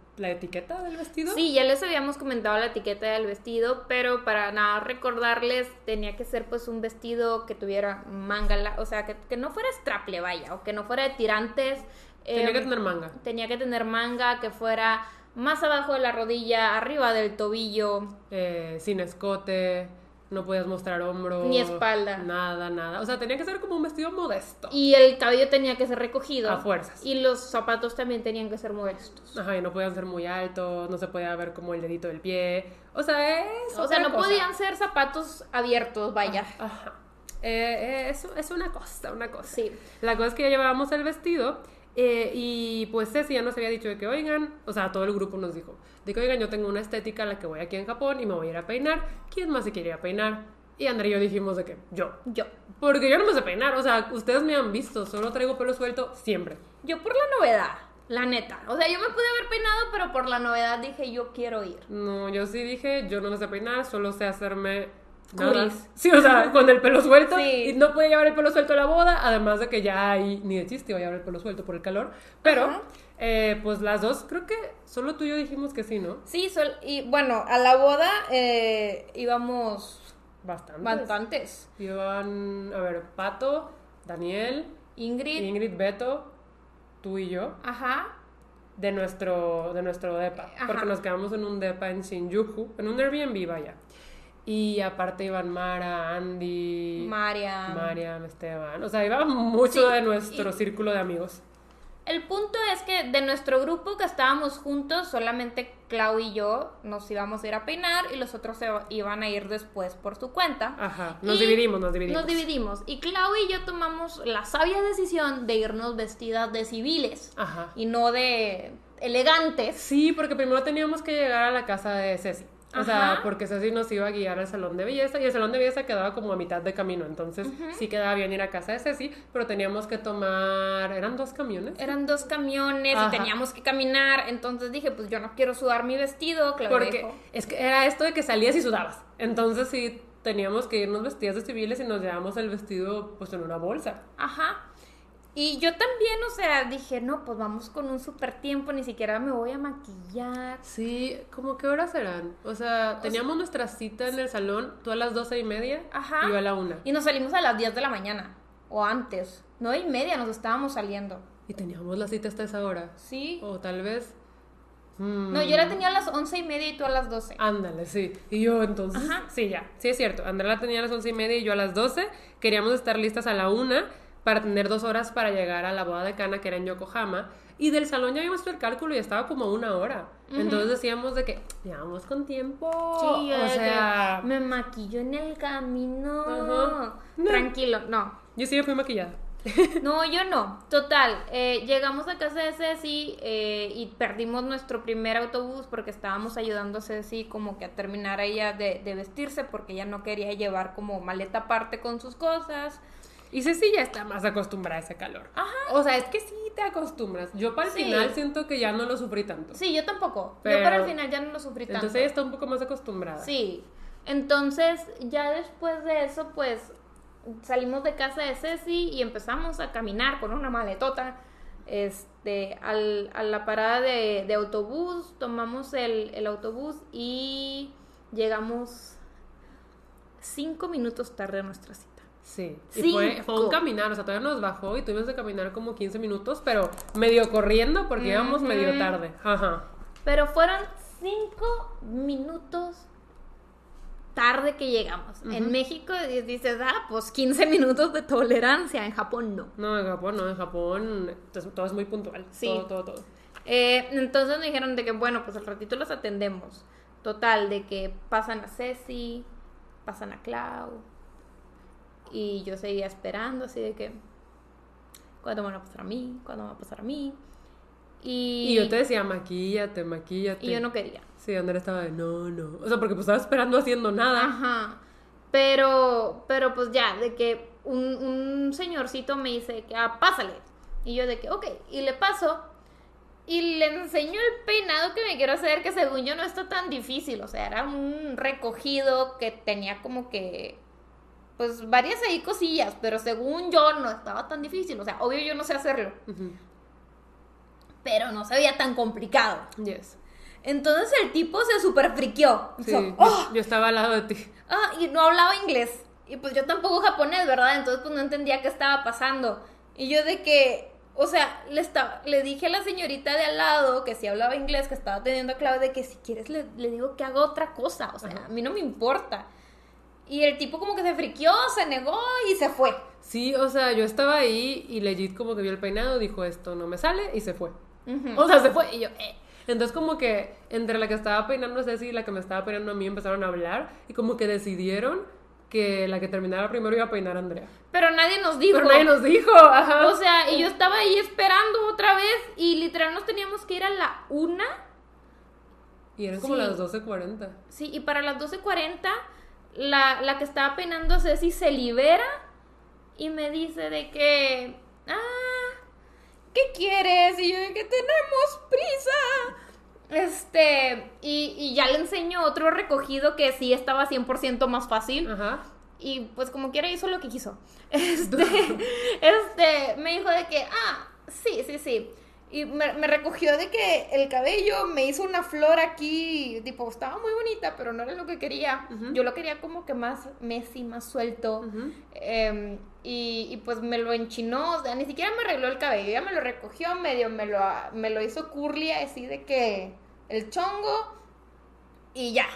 la etiqueta del vestido. Sí, ya les habíamos comentado la etiqueta del vestido, pero para nada recordarles, tenía que ser pues un vestido que tuviera manga, la- o sea, que, que no fuera straple, vaya, o que no fuera de tirantes. Tenía eh, que tener manga. Tenía que tener manga, que fuera más abajo de la rodilla, arriba del tobillo. Eh, sin escote, no podías mostrar hombro. Ni espalda. Nada, nada. O sea, tenía que ser como un vestido modesto. Y el cabello tenía que ser recogido. A fuerzas. Y los zapatos también tenían que ser modestos. Ajá, y no podían ser muy altos, no se podía ver como el dedito del pie. O sea, es O sea, otra no cosa. podían ser zapatos abiertos, vaya. Ajá. Eh, eh, eso es una cosa, una cosa. Sí. La cosa es que ya llevábamos el vestido eh, y pues Ceci ya nos había dicho de que, oigan, o sea, todo el grupo nos dijo, de que, oigan, yo tengo una estética a la que voy aquí en Japón y me voy a ir a peinar. ¿Quién más se quiere ir a peinar? Y Andrea y yo dijimos de que, yo. Yo. Porque yo no me sé peinar, o sea, ustedes me han visto, solo traigo pelo suelto siempre. Yo por la novedad, la neta. O sea, yo me pude haber peinado, pero por la novedad dije, yo quiero ir. No, yo sí dije, yo no me sé peinar, solo sé hacerme... nada. Curis. Sí, o sea, con el pelo suelto. Sí. Y no podía llevar el pelo suelto a la boda, además de que ya ahí ni de chiste iba a llevar el pelo suelto por el calor. Pero, Ajá. eh, pues las dos, creo que solo tú y yo dijimos que sí, ¿no? Sí, sol- y bueno, a la boda eh, íbamos Bastantes. bastantes. Iban, a ver, Pato, Daniel, Ingrid, Ingrid, Beto, tú y yo, ajá, de nuestro, de nuestro depa. Ajá. Porque nos quedamos en un depa en Shinjuku, en un Airbnb, vaya. Y aparte iban Mara, Andy, Mariam. Mariam, Esteban. O sea, iba mucho Sí, de nuestro y- círculo de amigos. El punto es que de nuestro grupo que estábamos juntos, solamente Clau y yo nos íbamos a ir a peinar y los otros se iban a ir después por su cuenta. Ajá, nos Y dividimos, nos dividimos. Nos dividimos. Y Clau y yo tomamos la sabia decisión de irnos vestidas de civiles Ajá. y no de elegantes. Sí, porque primero teníamos que llegar a la casa de Ceci. O sea, Ajá. porque Ceci nos iba a guiar al salón de belleza y el salón de belleza quedaba como a mitad de camino. Entonces, sí quedaba bien ir a casa de Ceci, pero teníamos que tomar... ¿Eran dos camiones? Eran dos camiones Ajá. y teníamos que caminar. Entonces dije, pues yo no quiero sudar mi vestido. Clau Porque dijo, es que era esto de que salías y sudabas. Entonces, sí, teníamos que irnos vestidas de civiles y nos llevamos el vestido pues en una bolsa. ajá. Y yo también, o sea, dije, no, pues vamos con un súper tiempo, ni siquiera me voy a maquillar. Sí, ¿cómo qué horas eran? O sea, teníamos nuestra cita en el salón, tú a las doce y media Ajá. y yo a la una. Y nos salimos a las diez de la mañana, o antes, nueve y media nos estábamos saliendo. Y teníamos la cita hasta esa hora. Sí. O tal vez... mm, No, yo la tenía a las once y media y tú a las doce. Ándale, sí. Y yo entonces... Ajá. Sí, ya. Sí, es cierto. Andrea la tenía a las once y media y yo a las doce. Queríamos estar listas a la una para tener dos horas para llegar a la boda de Kana, que era en Yokohama. Y del salón ya habíamos hecho el cálculo y estaba como una hora. Entonces decíamos de que, ya vamos con tiempo. Sí, o de sea... que me maquillo en el camino. Ajá. No. Tranquilo, no. Yo sí me fui maquillada. No, yo no. Total, eh, llegamos a casa de Ceci eh, y perdimos nuestro primer autobús porque estábamos ayudando a Ceci como que a terminar ella de, de vestirse porque ella no quería llevar como maleta aparte con sus cosas. Y Ceci ya está más acostumbrada a ese calor. Ajá. O sea, es que sí te acostumbras. Yo para el Sí. final siento que ya no lo sufrí tanto. Sí, yo tampoco. Pero- Yo para el final ya no lo sufrí tanto. Entonces ella está un poco más acostumbrada. Sí. Entonces, ya después de eso, pues salimos de casa de Ceci y empezamos a caminar con una maletota este, al, a la parada de, de autobús. Tomamos el, el autobús y llegamos cinco minutos tarde a nuestra cita. Sí, y fue, fue un Cinco. caminar, o sea, todavía nos bajó y tuvimos que caminar como quince minutos, pero medio corriendo porque íbamos Ujú. medio tarde. Ajá. Pero fueron cinco minutos tarde que llegamos. En México dices, ah, pues quince minutos de tolerancia. En Japón no. No, en Japón no, en Japón todo todo es muy puntual. Sí. Todo, todo, todo. Eh, entonces me dijeron de que, bueno, pues al ratito los atendemos. Total, de que pasan a Ceci, pasan a Clau. Y yo seguía esperando, así de que, ¿cuándo van a pasar a mí? ¿Cuándo van a pasar a mí? Y, Y yo te decía, maquíllate, maquíllate. y yo no quería. Sí, Andrea estaba de, no, no. O sea, porque pues estaba esperando haciendo nada. Ajá. Pero, pero pues ya, de que un, un señorcito me dice que, ah, pásale. Y yo de que, ok. Y le paso. Y le enseño el peinado que me quiero hacer, que según yo no está tan difícil. O sea, era un recogido que tenía como que, pues, varias ahí cosillas. Pero según yo no estaba tan difícil. O sea, obvio yo no sé hacerlo. Ujú. Pero no se veía tan complicado. Yes. Entonces el tipo se super friqueó. Sí, So, yo, ¡oh! yo estaba al lado de ti. Ah, y no hablaba inglés. Y pues yo tampoco japonés, ¿verdad? Entonces pues no entendía qué estaba pasando. Y yo de que, o sea, le, estaba, le dije a la señorita de al lado que si hablaba inglés, que estaba teniendo clave, de que si quieres le, le digo que haga otra cosa. O sea, Ajá. a mí no me importa. Y el tipo como que se friqueó, se negó y se fue. Sí, o sea, yo estaba ahí y legit como que vio el peinado, dijo esto no me sale y se fue. Uh-huh. O sea, se fue y yo, eh. Entonces como que entre la que estaba peinando a Ceci y la que me estaba peinando a mí empezaron a hablar y como que decidieron que la que terminara primero iba a peinar a Andrea. Pero nadie nos dijo. Pero nadie nos dijo, ajá. O sea, y yo estaba ahí esperando otra vez y literal nos teníamos que ir a la una. Y eran como Sí. las doce cuarenta. Sí, y para las doce cuarenta la, la que estaba peinando a Ceci se libera y me dice de que, ah, ¿qué quieres? Y yo de que tenemos prisa. Este, y, y ya le enseño otro recogido que sí estaba cien por ciento más fácil. Ajá. Y pues como quiera hizo lo que quiso. Este, este, me dijo de que, ah, sí, sí, sí. Y me, me recogió de que el cabello me hizo una flor aquí, tipo, estaba muy bonita, pero no era lo que quería. Uh-huh. Yo lo quería como que más messy, más suelto. Uh-huh. Eh, y, y pues me lo enchinó, o sea, ni siquiera me arregló el cabello, ya me lo recogió medio, me lo, me lo hizo curly así de que el chongo y ya.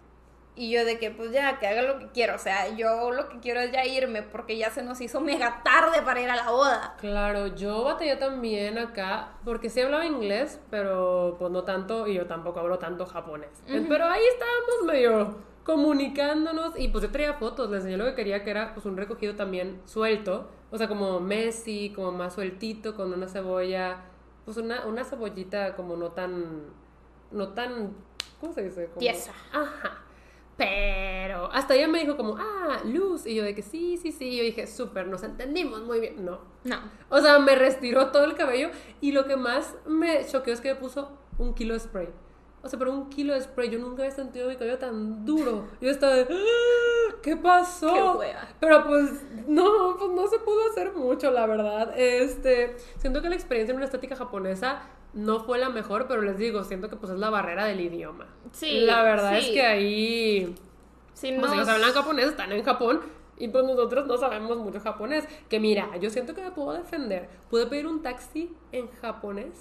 Y yo de que pues ya, que haga lo que quiero, o sea, yo lo que quiero es ya irme porque ya se nos hizo mega tarde para ir a la boda. Claro, yo batallé también acá, porque sí hablaba inglés, pero pues no tanto, y yo tampoco hablo tanto japonés. Uh-huh. Pero ahí estábamos medio comunicándonos, y pues yo traía fotos, le enseñé lo que quería, que era pues un recogido también suelto, o sea, como messy, como más sueltito, con una cebolla, pues una, una cebollita como no tan, no tan, ¿cómo se dice? Como, tiesa. Ajá. Pero hasta ella me dijo como, ah, luz. Y yo de que sí, sí, sí. Yo dije, súper, nos entendimos muy bien. No. No. O sea, me retiró todo el cabello. Y lo que más me choqueó es que me puso un kilo de spray. O sea, pero un kilo de spray. Yo nunca había sentido mi cabello tan duro. Yo estaba de, ¡ah! ¿Qué pasó? Qué hueva. Pero pues, no, pues no se pudo hacer mucho, la verdad. Este, siento que la experiencia en una estética japonesa no fue la mejor, pero les digo, siento que pues es la barrera del idioma. Sí. La verdad sí. es que ahí, sí, pues nos... si los hablan japonés, están en Japón, y pues nosotros no sabemos mucho japonés. Que mira, yo siento que me puedo defender. Pude pedir un taxi en japonés,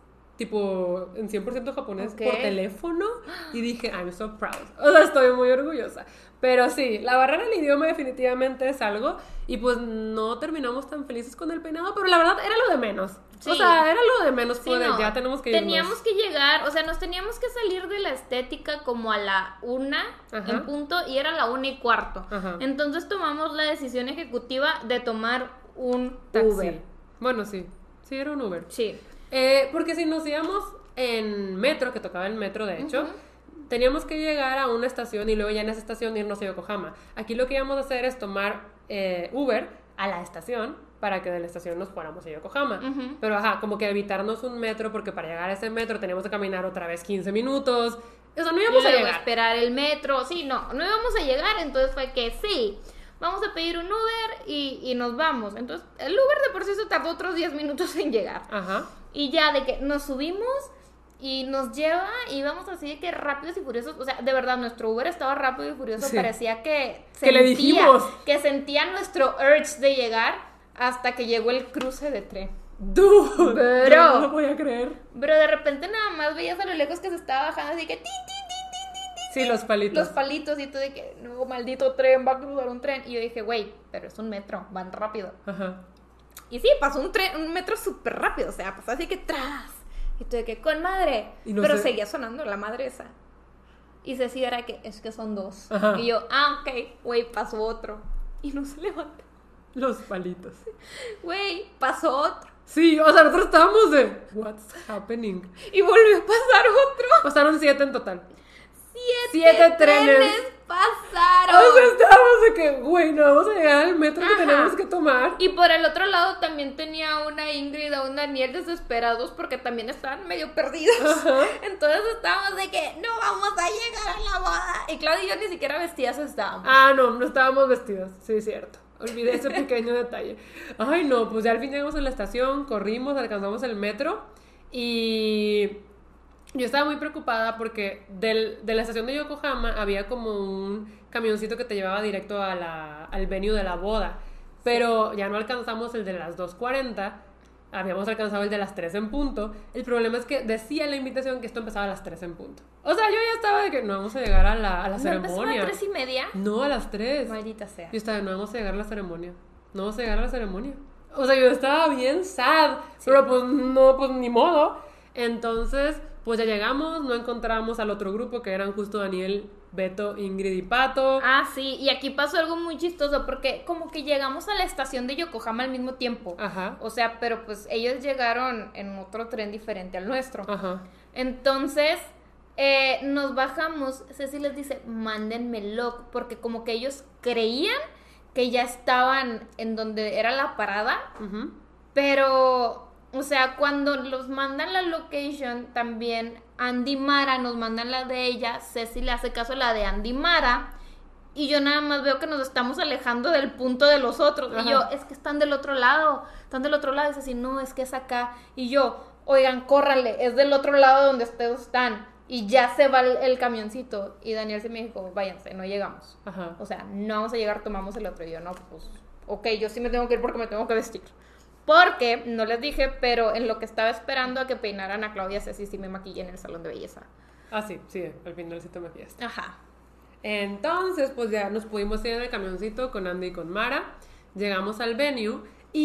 tipo en cien por ciento japonés, okay. por teléfono, y dije, I'm so proud. O sea, estoy muy orgullosa. Pero sí, la barrera del idioma definitivamente es algo, y pues no terminamos tan felices con el peinado, pero la verdad era lo de menos. Sí. O sea, era lo de menos, sí, poder, no. ya tenemos que irnos. Teníamos que llegar, o sea, nos teníamos que salir de la estética como a la una Ajá. en punto, y era la una y cuarto. Ajá. Entonces tomamos la decisión ejecutiva de tomar un taxi. Uber. Bueno, sí, sí era un Uber. Sí. Eh, porque si nos íbamos en metro, que tocaba el metro de hecho, uh-huh. teníamos que llegar a una estación y luego ya en esa estación irnos a Yokohama. Aquí lo que íbamos a hacer es tomar eh, Uber a la estación para que de la estación nos fuéramos a Yokohama. Uh-huh. Pero ajá, como que evitarnos un metro, porque para llegar a ese metro teníamos que caminar otra vez quince minutos. O sea, no íbamos a llegar. esperar el metro, sí, no, no íbamos a llegar, entonces fue que sí, vamos a pedir un Uber y, y nos vamos. Entonces, el Uber de por sí se tardó otros diez minutos en llegar. Ajá. Y ya de que nos subimos y nos lleva y vamos así de que rápidos y furiosos. O sea, de verdad, nuestro Uber estaba rápido y furioso. Sí. Parecía que sentía, que le dijimos. Que sentía nuestro urge de llegar hasta que llegó el cruce de tren. Dude, bro, no lo voy a creer. Pero de repente nada más veías a lo lejos que se estaba bajando así que tin, tin, tin, tin, tin, tin. Sí, los palitos. Los palitos y tú de que, no, maldito tren, va a cruzar un tren. Y yo dije, güey, pero es un metro, van rápido. Ajá. Y sí, pasó un tren, un metro súper rápido, o sea, pasó así que tras. Y tú de que, con madre. No pero sé. Seguía sonando la madre esa. Y se decía era que, es que son dos. Ajá. Y yo, ah, ok, güey, pasó otro. Y no se levanta. Los palitos. Güey, pasó otro. Sí, o sea, nosotros estábamos de, what's happening? Y volvió a pasar otro. Pasaron siete en total. Siete, siete trenes. trenes pasaron. O sea, estábamos de que, güey, no vamos a llegar al metro. Ajá. Que tenemos que tomar. Y por el otro lado también tenía una Ingrid o un Daniel desesperados porque también estaban medio perdidos. Ajá. Entonces estábamos de que no vamos a llegar a la boda. Y Claudia y yo ni siquiera vestidas estábamos. Ah, no, no estábamos vestidas, sí, es cierto. Olvidé ese pequeño detalle. Ay, no, pues ya al fin llegamos a la estación, corrimos, alcanzamos el metro y yo estaba muy preocupada porque del, de la estación de Yokohama había como un camioncito que te llevaba directo a la, al venue de la boda. Pero sí. Ya no alcanzamos el de las dos cuarenta, habíamos alcanzado el de las tres en punto. El problema es que decía en la invitación que esto empezaba a las tres en punto. O sea, yo ya estaba de que no vamos a llegar a la, a la ¿No ceremonia. empezó a las tres y media? No, a las tres. Maldita sea. Yo estaba, no vamos a llegar a la ceremonia. No vamos a llegar a la ceremonia. O sea, yo estaba bien sad. Sí. Pero pues no, pues ni modo. Entonces, pues ya llegamos, no encontramos al otro grupo que eran justo Daniel, Beto, Ingrid y Pato. Ah, sí, y aquí pasó algo muy chistoso porque como que llegamos a la estación de Yokohama al mismo tiempo. Ajá. O sea, pero pues ellos llegaron en otro tren diferente al nuestro. Ajá. Entonces, eh, nos bajamos, Ceci les dice, mándenmelo, porque como que ellos creían que ya estaban en donde era la parada, uh-huh. Pero... O sea, cuando los mandan la location, también Andy Mara nos mandan la de ella, Ceci le hace caso a la de Andy Mara, y yo nada más veo que nos estamos alejando del punto de los otros. Ajá. Y yo, es que están del otro lado, están del otro lado, y Ceci, no, es que es acá. Y yo, oigan, córrale, es del otro lado donde ustedes están. Y ya se va el, el camioncito. Y Daniel se me dijo, váyanse, no llegamos. Ajá. O sea, no vamos a llegar, tomamos el otro. Y yo, no, pues, ok, yo sí me tengo que ir porque me tengo que vestir. Porque, no les dije, pero en lo que estaba esperando a que peinaran a Claudia, Ceci sí me maquillé en el salón de belleza. Ah, sí, sí, al final sí te maquillaste. Ajá. Entonces, pues ya nos pudimos ir en el camioncito con Andy y con Mara. Llegamos al venue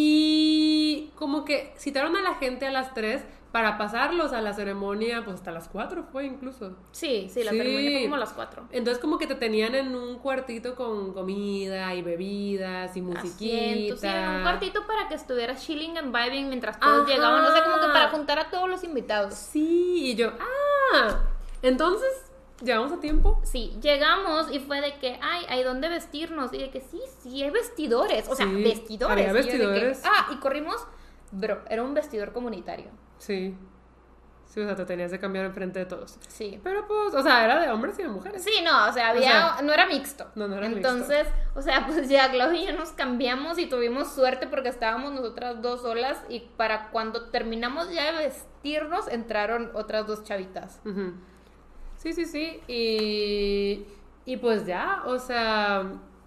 y como que citaron a la gente a las tres para pasarlos a la ceremonia, pues hasta las cuatro fue incluso. Sí, sí, la sí. ceremonia fue como a las cuatro. Entonces como que te tenían en un cuartito con comida y bebidas y musiquita. Asientos, sí, en un cuartito para que estuvieras chilling and vibing mientras todos Ajá. llegaban, o sea, como que para juntar a todos los invitados. Sí, y yo, ah, entonces... ¿Llegamos a tiempo? Sí, llegamos y fue de que, ay, ¿hay dónde vestirnos? Y de que sí, sí, hay vestidores, o sea, sí, vestidores. Había vestidores. Y que, ah, y corrimos, bro, era un vestidor comunitario. Sí, sí, o sea, te tenías que cambiar enfrente de todos. Sí. Pero pues, o sea, era de hombres y de mujeres. Sí, no, o sea, había, o sea, no era mixto. No, no era Entonces, mixto. o sea, pues ya Claudia y yo nos cambiamos y tuvimos suerte porque estábamos nosotras dos solas y para cuando terminamos ya de vestirnos, entraron otras dos chavitas. Uh-huh. Sí, sí, sí, y, y pues ya, o sea,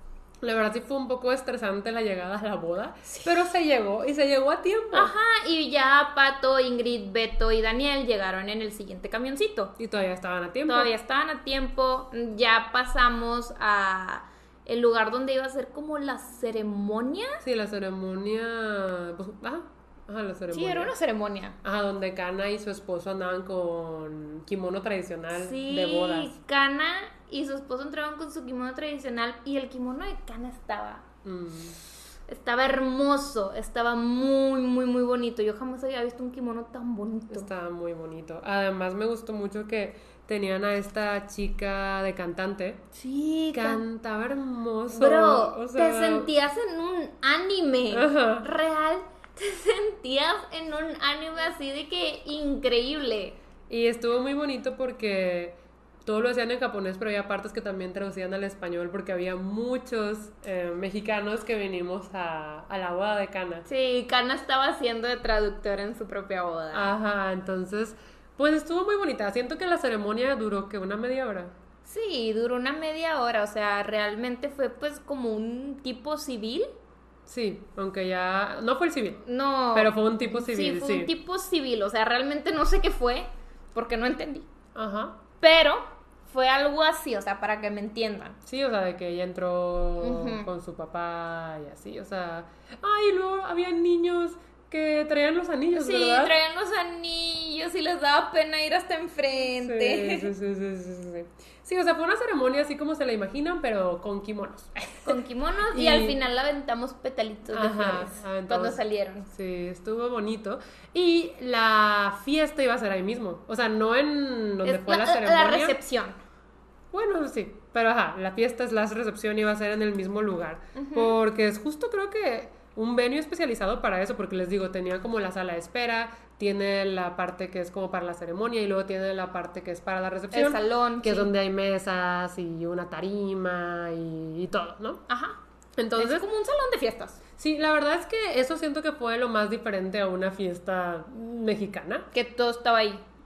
la verdad sí fue un poco estresante la llegada a la boda, sí. Pero se llegó, y se llegó a tiempo. Ajá, y ya Pato, Ingrid, Beto y Daniel llegaron en el siguiente camioncito. Y todavía estaban a tiempo. Todavía estaban a tiempo, ya pasamos a el lugar donde iba a ser como la ceremonia. Sí, la ceremonia, pues, ajá. Ajá, la ceremonia. Sí, era una ceremonia. Ajá, donde Kana y su esposo andaban con kimono tradicional sí, de bodas. Sí, Kana y su esposo entraban con su kimono tradicional y el kimono de Kana estaba... Mm. Estaba hermoso, estaba muy, muy, muy bonito. Yo jamás había visto un kimono tan bonito. Estaba muy bonito. Además me gustó mucho que tenían a esta chica de cantante. Sí. Cantaba hermoso. Bro, o sea... te sentías en un anime. Ajá. Real. Te sentías en un anime así de que increíble. Y estuvo muy bonito porque todo lo hacían en japonés, pero había partes que también traducían al español porque había muchos eh, mexicanos que venimos a, a la boda de Kana. Sí, Kana estaba haciendo de traductor en su propia boda. Ajá, entonces, pues estuvo muy bonita. Siento que la ceremonia duró, ¿qué? ¿Una media hora? Sí, duró una media hora, o sea, realmente fue pues como un tipo civil. Sí, aunque ya... No fue el civil. No. Pero fue un tipo civil, sí. fue sí. un tipo civil, o sea, realmente no sé qué fue, porque no entendí. Ajá. Pero fue algo así, o sea, para que me entiendan. Sí, o sea, de que ella entró uh-huh. con su papá y así, o sea... Ay, luego había niños que traían los anillos, sí, ¿verdad? Sí, traían los anillos y les daba pena ir hasta enfrente. Sí, sí, sí, sí, sí, sí. Sí, o sea, fue una ceremonia así como se la imaginan, pero con kimonos. Con kimonos y, y al final aventamos petalitos de Ajá, flores aventamos, cuando salieron. Sí, estuvo bonito. Y la fiesta iba a ser ahí mismo. O sea, no en donde es fue la, la ceremonia. La recepción. Bueno, sí, pero ajá, la fiesta es la recepción iba a ser en el mismo lugar. Uh-huh. Porque es justo creo que un venue especializado para eso, porque les digo, tenía como la sala de espera, tiene la parte que es como para la ceremonia y luego tiene la parte que es para la recepción. El salón. Que sí. es donde hay mesas y una tarima y, y todo, ¿no? Ajá. Entonces, es como un salón de fiestas. Sí, la verdad es que eso siento que fue lo más diferente a una fiesta mexicana. Que todo estaba ahí.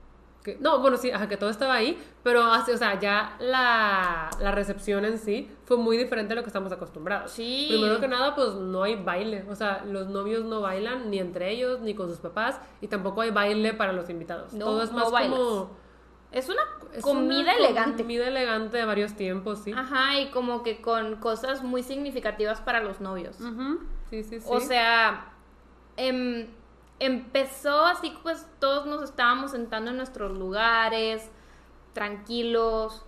que, no, bueno, sí, ajá, que todo estaba ahí, pero, así, o sea, ya la, la recepción en sí fue muy diferente a lo que estamos acostumbrados. Sí. Primero que nada, pues no hay baile, o sea, los novios no bailan ni entre ellos, ni con sus papás, y tampoco hay baile para los invitados. No, todo es más no bailas. como... Es una es comida una elegante. Comida elegante de varios tiempos, sí. Ajá, y como que con cosas muy significativas para los novios. Uh-huh. Sí, sí, sí. O sea, em, empezó así, pues todos nos estábamos sentando en nuestros lugares, tranquilos,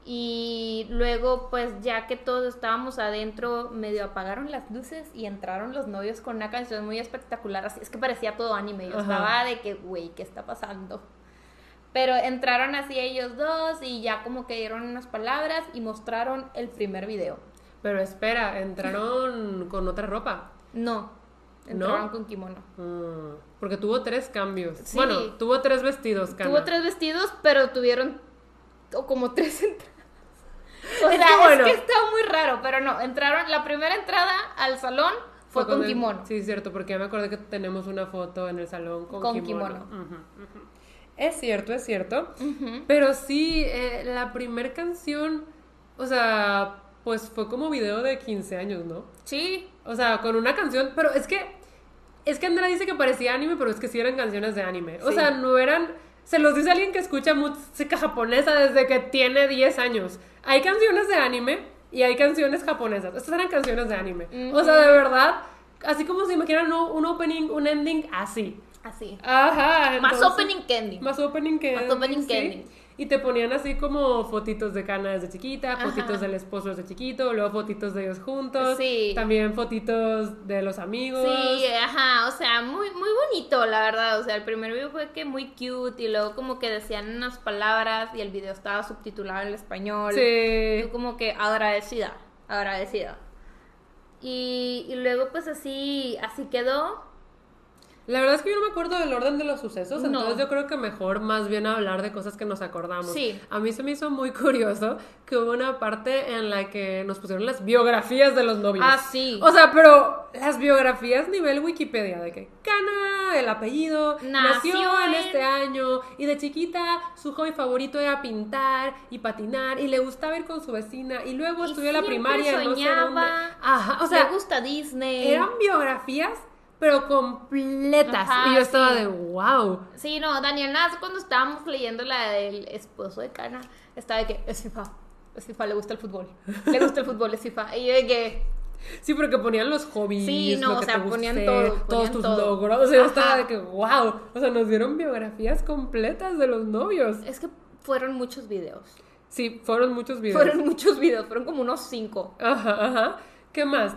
y luego pues ya que todos estábamos adentro, medio apagaron las luces y entraron los novios con una canción muy espectacular, así es que parecía todo anime, yo Ajá. estaba de que, güey, ¿qué está pasando? Pero entraron así ellos dos y ya como que dieron unas palabras y mostraron el primer video. Pero espera, entraron con otra ropa. No, entraron ¿No? con kimono. Mm, porque tuvo tres cambios. Sí. Bueno, tuvo tres vestidos, Kana. Tuvo tres vestidos, pero tuvieron o como tres entradas. O Es sea, que bueno. es que está muy raro, pero no, entraron, la primera entrada al salón fue, con, el- kimono. Sí, cierto, porque ya me acordé que tenemos una foto en el salón con, Con kimono. kimono. Ujú, ujú. Es cierto, es cierto. Ujú. Pero sí, eh, la primera canción, o sea, pues fue como video de quince años, ¿no? Sí, O sea, con una canción, pero es que, es que Andrea dice que parecía anime, pero es que sí eran canciones de anime. O Sí. sea, no eran, se los dice alguien que escucha música japonesa desde que tiene diez años. Hay canciones de anime y hay canciones japonesas. Estas eran canciones de anime. Ujú. O sea, de verdad, así como se imaginan un, un opening, un ending, así. así. Ajá. Más entonces- opening que ending. Más opening que Más ending, opening que sí. ending. Y te ponían así como fotitos de Kana desde chiquita, Ajá. fotitos del esposo desde chiquito, luego fotitos de ellos juntos, Sí. también fotitos de los amigos. Sí, ajá, o sea, muy, muy bonito, la verdad. O sea, el primer video fue que muy cute y luego como que decían unas palabras y el video estaba subtitulado en español. Sí. Yo como que agradecida, agradecida. Y, y luego pues así, así quedó. La verdad es que yo no me acuerdo del orden de los sucesos, No. entonces yo creo que mejor más bien hablar de cosas que nos acordamos. Sí. A mí se me hizo muy curioso que hubo una parte en la que nos pusieron las biografías de los novios. Ah, sí. O sea, pero las biografías nivel Wikipedia, de que Kana, el apellido, nació, Nació en en- este año y de chiquita su hobby favorito era pintar y patinar y le gustaba ir con su vecina y luego Y estudió la siempre primaria en no sé dónde. soñaba. Ajá, o sea, Me gusta Disney. eran biografías pero completas. Ajá, y yo estaba sí. de wow. Sí, no, Daniel Naz, cuando estábamos leyendo la del esposo de Kana, estaba de que es FIFA, es FIFA, le gusta el fútbol, le gusta el fútbol, es FIFA. Y yo de que, Sí, porque ponían los hobbies, Sí, no, lo o que sea, te gusta ponían hacer, todo, todos ponían tus todo. logros. O sea, yo Ajá. estaba de que wow. O sea, nos dieron biografías completas de los novios. es que fueron muchos videos. Sí, fueron muchos videos. Fueron muchos videos, fueron como unos cinco. Ajá, ajá. ¿Qué más?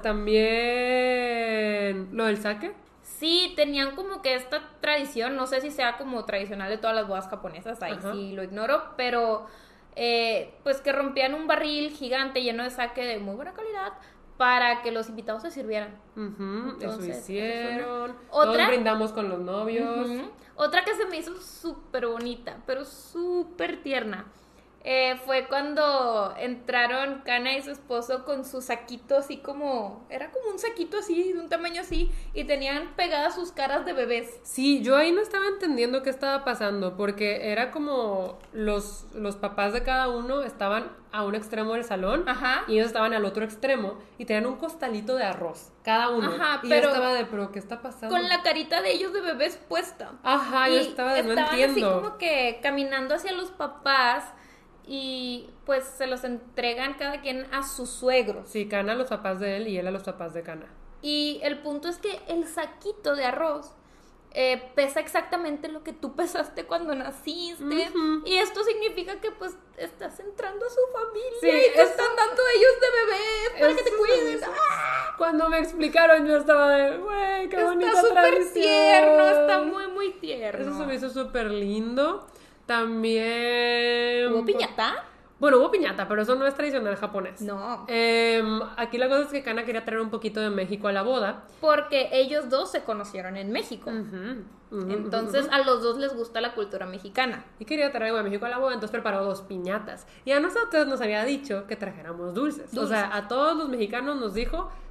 También lo del saque. Sí, tenían como que esta tradición, no sé si sea como tradicional de todas las bodas japonesas, ahí Ajá. sí lo ignoro, pero eh, pues que rompían un barril gigante lleno de sake de muy buena calidad para que los invitados se sirvieran. Ujú, Entonces, eso eso hicieron. fue una- Todos ¿Otra? brindamos con los novios. Ujú. Otra que se me hizo súper bonita, pero súper tierna, eh, fue cuando entraron Kana y su esposo con su saquito así como, era como un saquito así, de un tamaño así, y tenían pegadas sus caras de bebés. Sí, yo ahí no estaba entendiendo qué estaba pasando, porque era como los, los papás de cada uno estaban a un extremo del salón Ajá. y ellos estaban al otro extremo y tenían un costalito de arroz, cada uno. Ajá, y pero yo estaba de, ¿pero qué está pasando? Con la carita de ellos de bebés puesta. Ajá, yo Y estaba de, no estaban entiendo. así como que caminando hacia los papás y pues se los entregan cada quien a sus suegros. Sí, Kana a los papás de él y él a los papás de Kana. Y el punto es que el saquito de arroz eh, pesa exactamente lo que tú pesaste cuando naciste. Ujú. Y esto significa que pues estás entrando a su familia Sí, y te eso- están dando ellos de bebés para que te Eso- cuiden. eso- ¡Ah! Cuando me explicaron yo estaba de, güey, qué bonita Está súper tradición. tierno, está muy muy tierno. Eso se me hizo súper lindo. También... ¿Hubo piñata? Bueno, hubo piñata, pero eso no es tradicional japonés. No. Em, aquí la cosa es que Kana quería traer un poquito de México a la boda. Porque ellos dos se conocieron en México. Ujú, ujú, Entonces ujú. a los dos les gusta la cultura mexicana. Y quería traer algo de México a la boda, entonces preparó dos piñatas. Y a nosotros nos había dicho que trajéramos dulces. O Dulces. sea, a todos los mexicanos nos dijo,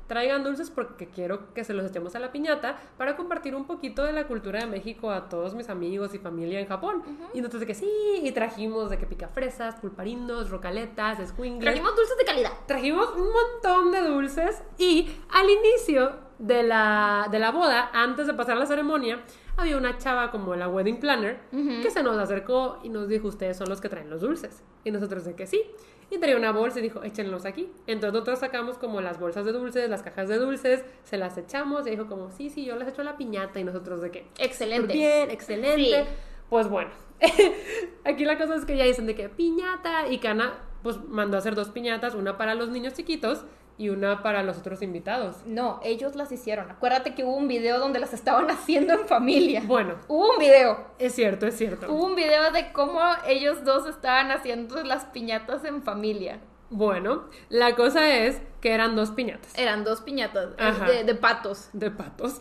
traigan dulces porque quiero que se los echemos a la piñata para compartir un poquito de la cultura de México a todos mis amigos y familia en Japón. Uh-huh. Y nosotros de que sí, y trajimos de que picafresas, pulparindos, rocaletas, escuingles. Trajimos dulces de calidad. Trajimos un montón de dulces y al inicio de la, de la boda, antes de pasar la ceremonia, había una chava como la wedding planner uh-huh. que se nos acercó y nos dijo, ustedes son los que traen los dulces. Y nosotros de que sí. Y traía una bolsa y dijo, échenlos aquí. Entonces nosotros sacamos como las bolsas de dulces, las cajas de dulces, se las echamos y dijo como, sí, sí, yo les echo la piñata. Y nosotros de que, excelente. Bien, excelente. Sí. Pues bueno, aquí la cosa es que ya dicen de que piñata y Kana pues mandó a hacer dos piñatas, una para los niños chiquitos y una para los otros invitados. No, ellos las hicieron. Acuérdate que hubo un video donde las estaban haciendo en familia. Bueno. Hubo un video. Es cierto, es cierto. Hubo un video de cómo ellos dos estaban haciendo las piñatas en familia. Bueno, la cosa es que eran dos piñatas. Eran dos piñatas de, de patos. De patos.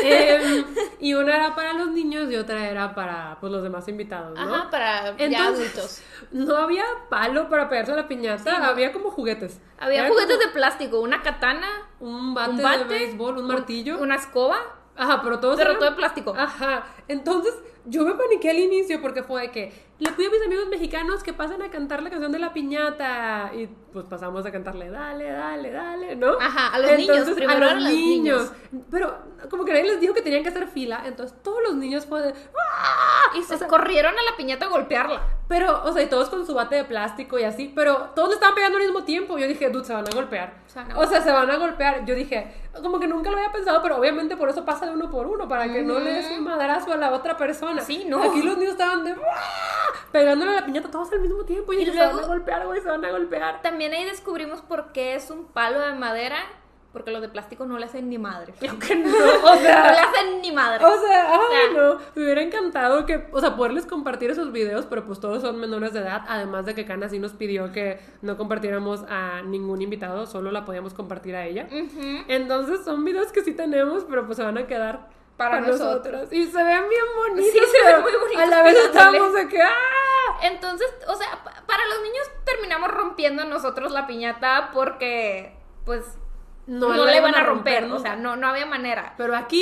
eh, y una era para los niños y otra era para pues, los demás invitados, ¿no? Ajá, para Entonces, ya adultos. No había palo para pegarse a la piñata, sí, ¿no? Había como juguetes. Había era juguetes como de plástico, una katana, un bate, un bate de béisbol, un martillo. Una escoba. Ajá, pero todos Pero eran... todo de plástico. Ajá, entonces yo me paniqué al inicio porque fue de que le pido a mis amigos mexicanos que pasen a cantar la canción de la piñata y pues pasamos a cantarle dale, dale, dale, ¿no? Ajá, a los entonces, niños, primero a los, a los niños. niños. Pero como que nadie les dijo que tenían que hacer fila, entonces todos los niños fue de ¡ah! Y se o sea, corrieron a la piñata a golpearla. Pero, o sea, y todos con su bate de plástico y así, pero todos le estaban pegando al mismo tiempo. Yo dije, dude, se van a golpear. O sea, no. o sea, se van a golpear. Yo dije, como que nunca lo había pensado, pero obviamente por eso pasa de uno por uno, para que mm. no le des un madrazo a la otra persona. Sí, no. Aquí los niños estaban de ¡ah! Pegándole a la piñata todos al mismo tiempo. Y, y luego, se van a golpear, güey, se van a golpear. También ahí descubrimos por qué es un palo de madera. Porque los de plástico no le hacen ni madre. Creo que no, o sea... no le hacen ni madre. O sea, ay, o sea, no. Me hubiera encantado que... O sea, poderles compartir esos videos, pero pues todos son menores de edad. Además de que Kana sí nos pidió que no compartiéramos a ningún invitado. Solo la podíamos compartir a ella. Uh-huh. Entonces, son videos que sí tenemos, pero pues se van a quedar para, para nosotros. nosotros. Y se ven bien bonitos. Sí, se ven muy bonitos. A la vez estábamos de que... ¡ah! Entonces, o sea, para los niños terminamos rompiendo nosotros la piñata porque, pues... No, no le iban a romper, romper o sea, no, no había manera. Pero aquí,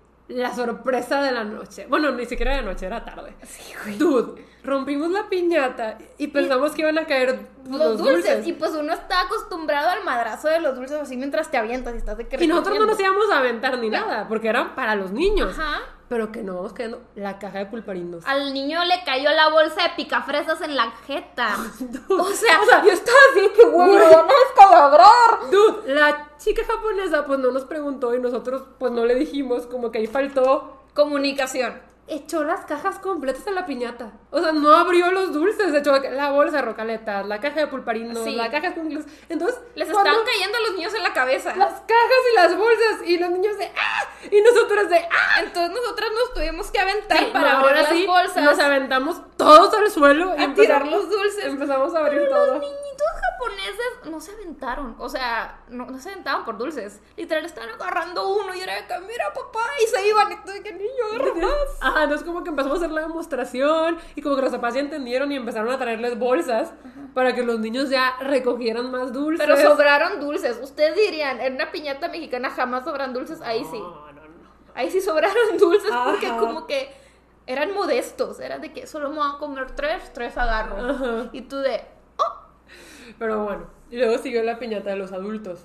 la sorpresa de la noche. Bueno, ni siquiera de noche, era tarde. Sí, güey. Dude, rompimos la piñata y pensamos y que iban a caer los, los dulces. dulces. Y pues uno está acostumbrado al madrazo de los dulces así mientras te avientas y estás de que y nosotros no nos íbamos a aventar ni no. nada, porque eran para los niños. Ajá. Pero que no vamos cayendo la caja de pulparindos. Al niño le cayó la bolsa de picafresas en la jeta. Dude, o, sea, o sea, yo estaba así que güey, me van a descalabrar. Dude, la chica japonesa pues no nos preguntó y nosotros pues no le dijimos, como que ahí faltó comunicación. Echó las cajas completas a la piñata. O sea, no abrió los dulces. Echó la bolsa de rocaletas, la caja de pulparindos, sí. la caja de jungles. Entonces, les estaban cayendo a los niños en la cabeza. Las cajas y las bolsas. Y los niños de ¡ah! Y nosotros de ¡ah! Entonces nosotras nos tuvimos que aventar sí, para no, abrir ahora las sí, bolsas. Nos aventamos todos al suelo. A y tirar los dulces. Empezamos a abrir Pero todo. Los niñitos japoneses no se aventaron. O sea, no, no se aventaban por dulces. Literal, estaban agarrando uno y era de que mira papá. Y se iban. Y todo de que niño agarra más. Ajá, no es como que empezamos a hacer la demostración y como que los papás ya entendieron y empezaron a traerles bolsas uh-huh. para que los niños ya recogieran más dulces. Pero sobraron dulces. Ustedes dirían, en una piñata mexicana jamás sobran dulces. Ahí sí. No, no, no. Ahí sí sobraron dulces Ajá. porque como que eran modestos. Era de que solo me van a comer tres, tres agarro. Ajá. Y tú de, oh. Pero bueno, y luego siguió la piñata de los adultos.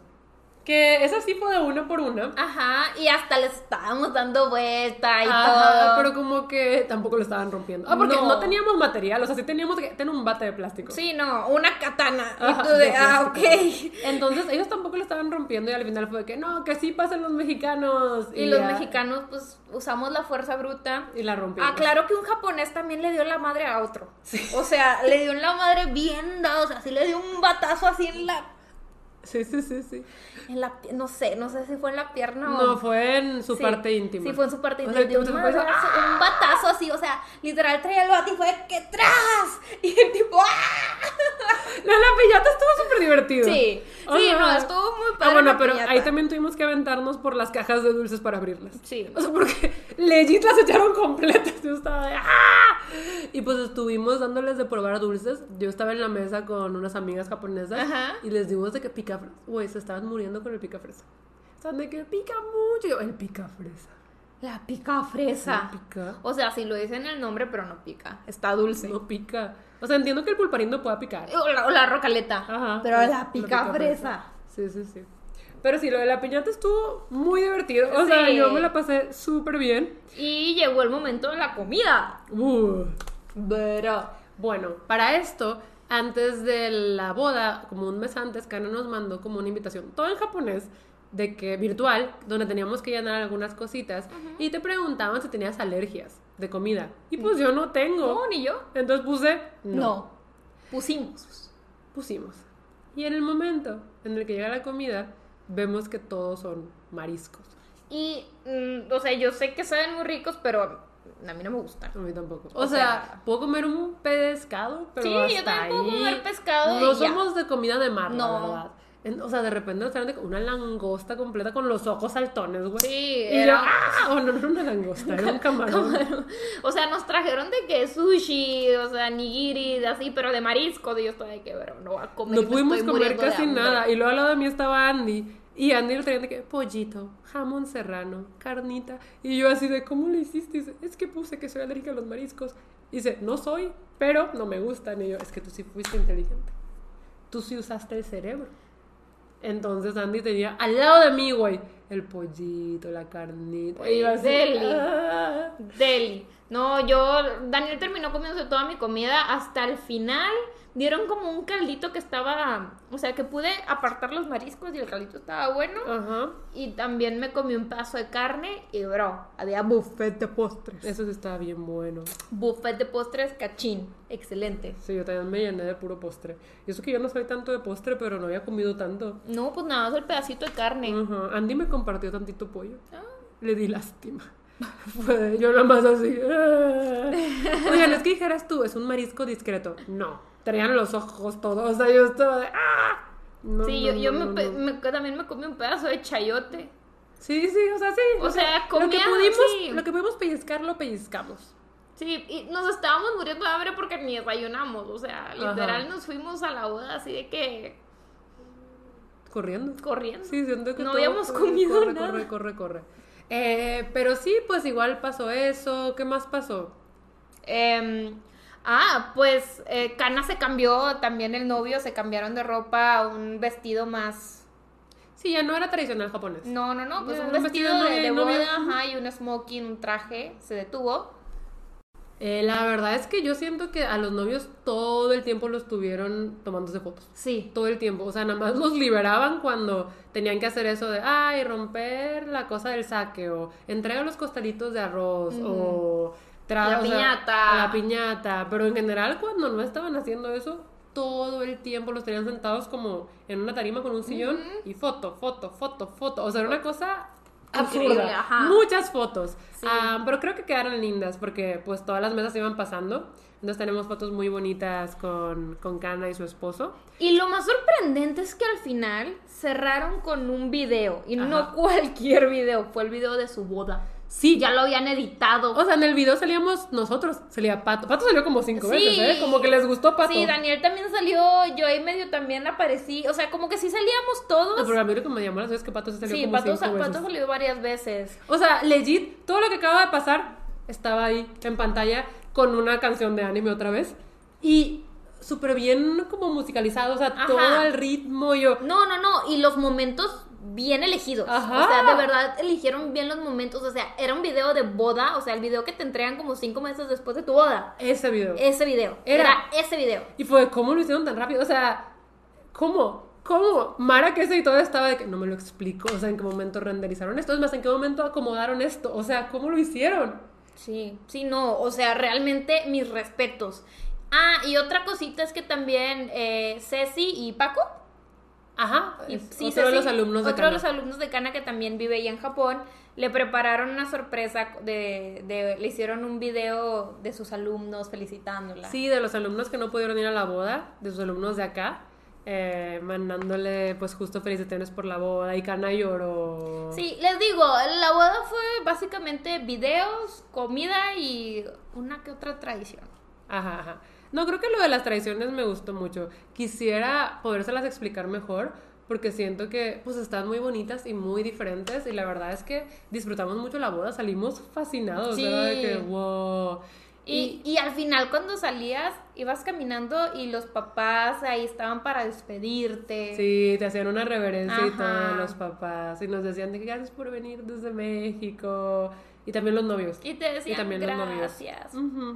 Que esa sí fue de una por una. Ajá, y hasta les estábamos dando vuelta y Ajá, todo. pero como que tampoco lo estaban rompiendo. Ah, porque no, no teníamos material, o sea, sí teníamos que tener un bate de plástico. Sí, no, una katana. Ajá, y tú de, de ah, ok. Entonces ellos tampoco lo estaban rompiendo y al final fue de que no, que sí pasen los mexicanos. Y, y los ya. mexicanos, pues, usamos la fuerza bruta. Y la rompimos. Ah, claro que un japonés también le dio la madre a otro. Sí. O sea, le dio la madre bien dada, o sea, sí le dio un batazo así en la... Sí, sí, sí, sí. En la, no sé, no sé si fue en la pierna no, o... No, fue en su sí, fue íntima. Sí, fue en su parte íntima. O sea, un, madrazo, ¡ah! un batazo así, o sea, literal traía el bate y fue que tras. Y el tipo, ¡ah! La, la piñata estuvo súper divertido. Sí, o sí, sea, no, estuvo muy padre. Ah, bueno, pero piñata. ahí también tuvimos que aventarnos por las cajas de dulces para abrirlas. Sí. O sea, porque legit las echaron completas. Yo estaba de ¡ah! Y pues estuvimos dándoles de probar dulces. Yo estaba en la mesa con unas amigas japonesas. Ajá. Y les dimos de que picafresas. Güey, se estaban muriendo con el picafresa. Están de que pica mucho. Y yo, el pica fresa. La pica fresa. No pica. O sea, sí lo dicen el nombre, pero no pica. Está dulce. No pica. O sea, entiendo que el pulparindo pueda picar. O la, o la rocaleta. Ajá. Pero la, la pica, la pica fresa. fresa. Sí, sí, sí. Pero sí, lo de la piñata estuvo muy divertido. O sí. sea, yo me la pasé súper bien. Y llegó el momento de la comida. Uh. Pero... Bueno, para esto, antes de la boda, como un mes antes, Kana nos mandó como una invitación, todo en japonés, de que virtual, donde teníamos que llenar algunas cositas, uh-huh. y te preguntaban si tenías alergias de comida. Y pues yo no tengo. No, ni yo. Entonces puse no. No. Pusimos. Pusimos. Y en el momento en el que llega la comida, vemos que todos son mariscos. Y, mm, o sea, yo sé que saben muy ricos, pero a mí no me gustan. A mí tampoco. O, o sea, sea, puedo comer un pescado, pero sí, hasta yo también ahí puedo comer pescado no y somos ya. de comida de mar, no. la verdad. En, o sea, de repente nos traen de una langosta completa con los ojos saltones, güey. Sí, y era... yo, ¡ah! Oh, no, no era una langosta, era un camarón. camarón. O sea, nos trajeron de que sushi, o sea, nigiri, así, pero de marisco. Y yo estaba de que, pero no voy a comer. No pudimos comer casi nada. Y luego al lado de mí estaba Andy. Y Andy le traían de que pollito, jamón serrano, carnita. Y yo así de, ¿cómo lo hiciste? Y dice, es que puse que soy alérgica a los mariscos. Y dice, no soy, pero no me gustan. Y yo, es que tú sí fuiste inteligente. Tú sí usaste el cerebro. Entonces Andy tenía al lado de mí, güey, el pollito, la carnita. Y yo así, deli. Ah. Deli. No, yo, Daniel terminó comiéndose toda mi comida hasta el final. Dieron como un caldito que estaba, o sea, que pude apartar los mariscos y el caldito estaba bueno. Ajá. Y también me comí un pedazo de carne y, bro, había buffet de postres. Eso sí estaba bien bueno. Buffet de postres cachín, excelente. Sí, yo también me llené de puro postre. Y eso que yo no soy tanto de postre, pero no había comido tanto. No, pues nada más el pedacito de carne. Ajá. Andy me compartió tantito pollo. Ah. Le di lástima. Fue yo nada más así. Oigan, es que dijeras tú, es un marisco discreto. No. Traían los ojos todos, o sea, yo estaba de ¡ah! No, sí, no, yo, yo no, me, no, no. me, también me comí un pedazo de chayote. Sí, sí, o sea, sí. O, o sea, sea comía, lo que pudimos, sí. lo que pudimos pellizcar, lo pellizcamos. Sí, y nos estábamos muriendo de hambre porque ni desayunamos, o sea, literal. Ajá. Nos fuimos a la boda así de que... Corriendo. Corriendo. Sí, siento que no todo, habíamos corre, comido corre, nada. Corre, corre, corre. Eh, pero sí, pues igual pasó eso. ¿Qué más pasó? Eh... Ah, pues eh, Kana se cambió, también el novio se cambiaron de ropa a un vestido más... Sí, ya no era tradicional japonés. No, no, no, pues ya, un, un vestido, vestido de, de, de boda, ajá, y un smoking, un traje, se detuvo. Eh, la verdad es que yo siento que a los novios todo el tiempo los tuvieron tomándose fotos. Sí. Todo el tiempo, o sea, nada más los liberaban cuando tenían que hacer eso de, ay, romper la cosa del sake, o entrega los costalitos de arroz, mm. o... Tra- la o sea, piñata. La piñata. Pero en general, cuando no estaban haciendo eso, todo el tiempo los tenían sentados como en una tarima con un sillón uh-huh. y foto, foto, foto, foto. O sea, era una cosa absurda. Ajá. Muchas fotos. Sí. Um, pero creo que quedaron lindas porque pues todas las mesas iban pasando. Entonces tenemos fotos muy bonitas con, con Kana y su esposo. Y lo más sorprendente es que al final cerraron con un video. Y ajá. no cualquier video, fue el video de su boda. Sí. Ya lo habían editado. O sea, en el video salíamos nosotros, salía Pato. Pato salió como cinco sí. veces, ¿eh? Como que les gustó Pato. Sí, Daniel también salió, yo ahí medio también aparecí. O sea, como que sí salíamos todos. No, pero a mí lo que me llamó la atención es que Pato se salió sí, como Pato, cinco veces. Sí, Pato salió varias veces. O sea, legit, todo lo que acaba de pasar estaba ahí en pantalla con una canción de anime otra vez. Y súper bien como musicalizado, o sea, ajá. todo el ritmo. Yo... No, no, no, y los momentos... bien elegidos, ajá. o sea, de verdad eligieron bien los momentos, o sea, era un video de boda, o sea, el video que te entregan como cinco meses después de tu boda. Ese video. Ese video, era, era ese video. Y fue, ¿cómo lo hicieron tan rápido? O sea, ¿cómo? ¿Cómo? Mara que ese y todo estaba de que, no me lo explico, o sea, ¿en qué momento renderizaron esto? Es más, ¿en qué momento acomodaron esto? O sea, ¿cómo lo hicieron? Sí, sí, no, o sea, realmente mis respetos. Ah, y otra cosita es que también eh, Ceci y Paco... Ajá, y, sí, otro sí, de los alumnos de otro Kana. de los alumnos de Kana que también vive ahí en Japón, le prepararon una sorpresa, de, de, le hicieron un video de sus alumnos felicitándola. Sí, de los alumnos que no pudieron ir a la boda, de sus alumnos de acá, eh, mandándole pues justo felicitaciones por la boda y Kana lloró. Sí, les digo, la boda fue básicamente videos, comida y una que otra tradición. Ajá, ajá. No, creo que lo de las tradiciones me gustó mucho. Quisiera podérselas explicar mejor, porque siento que pues están muy bonitas y muy diferentes, y la verdad es que disfrutamos mucho la boda, salimos fascinados, Sí. ¿verdad? De que wow. Y, y al final cuando salías, ibas caminando y los papás ahí estaban para despedirte. Sí, te hacían una reverencia y Ajá. todo los papás, y nos decían de que gracias por venir desde México, y también los novios. Y te decían Y también los novios. gracias. Ujú.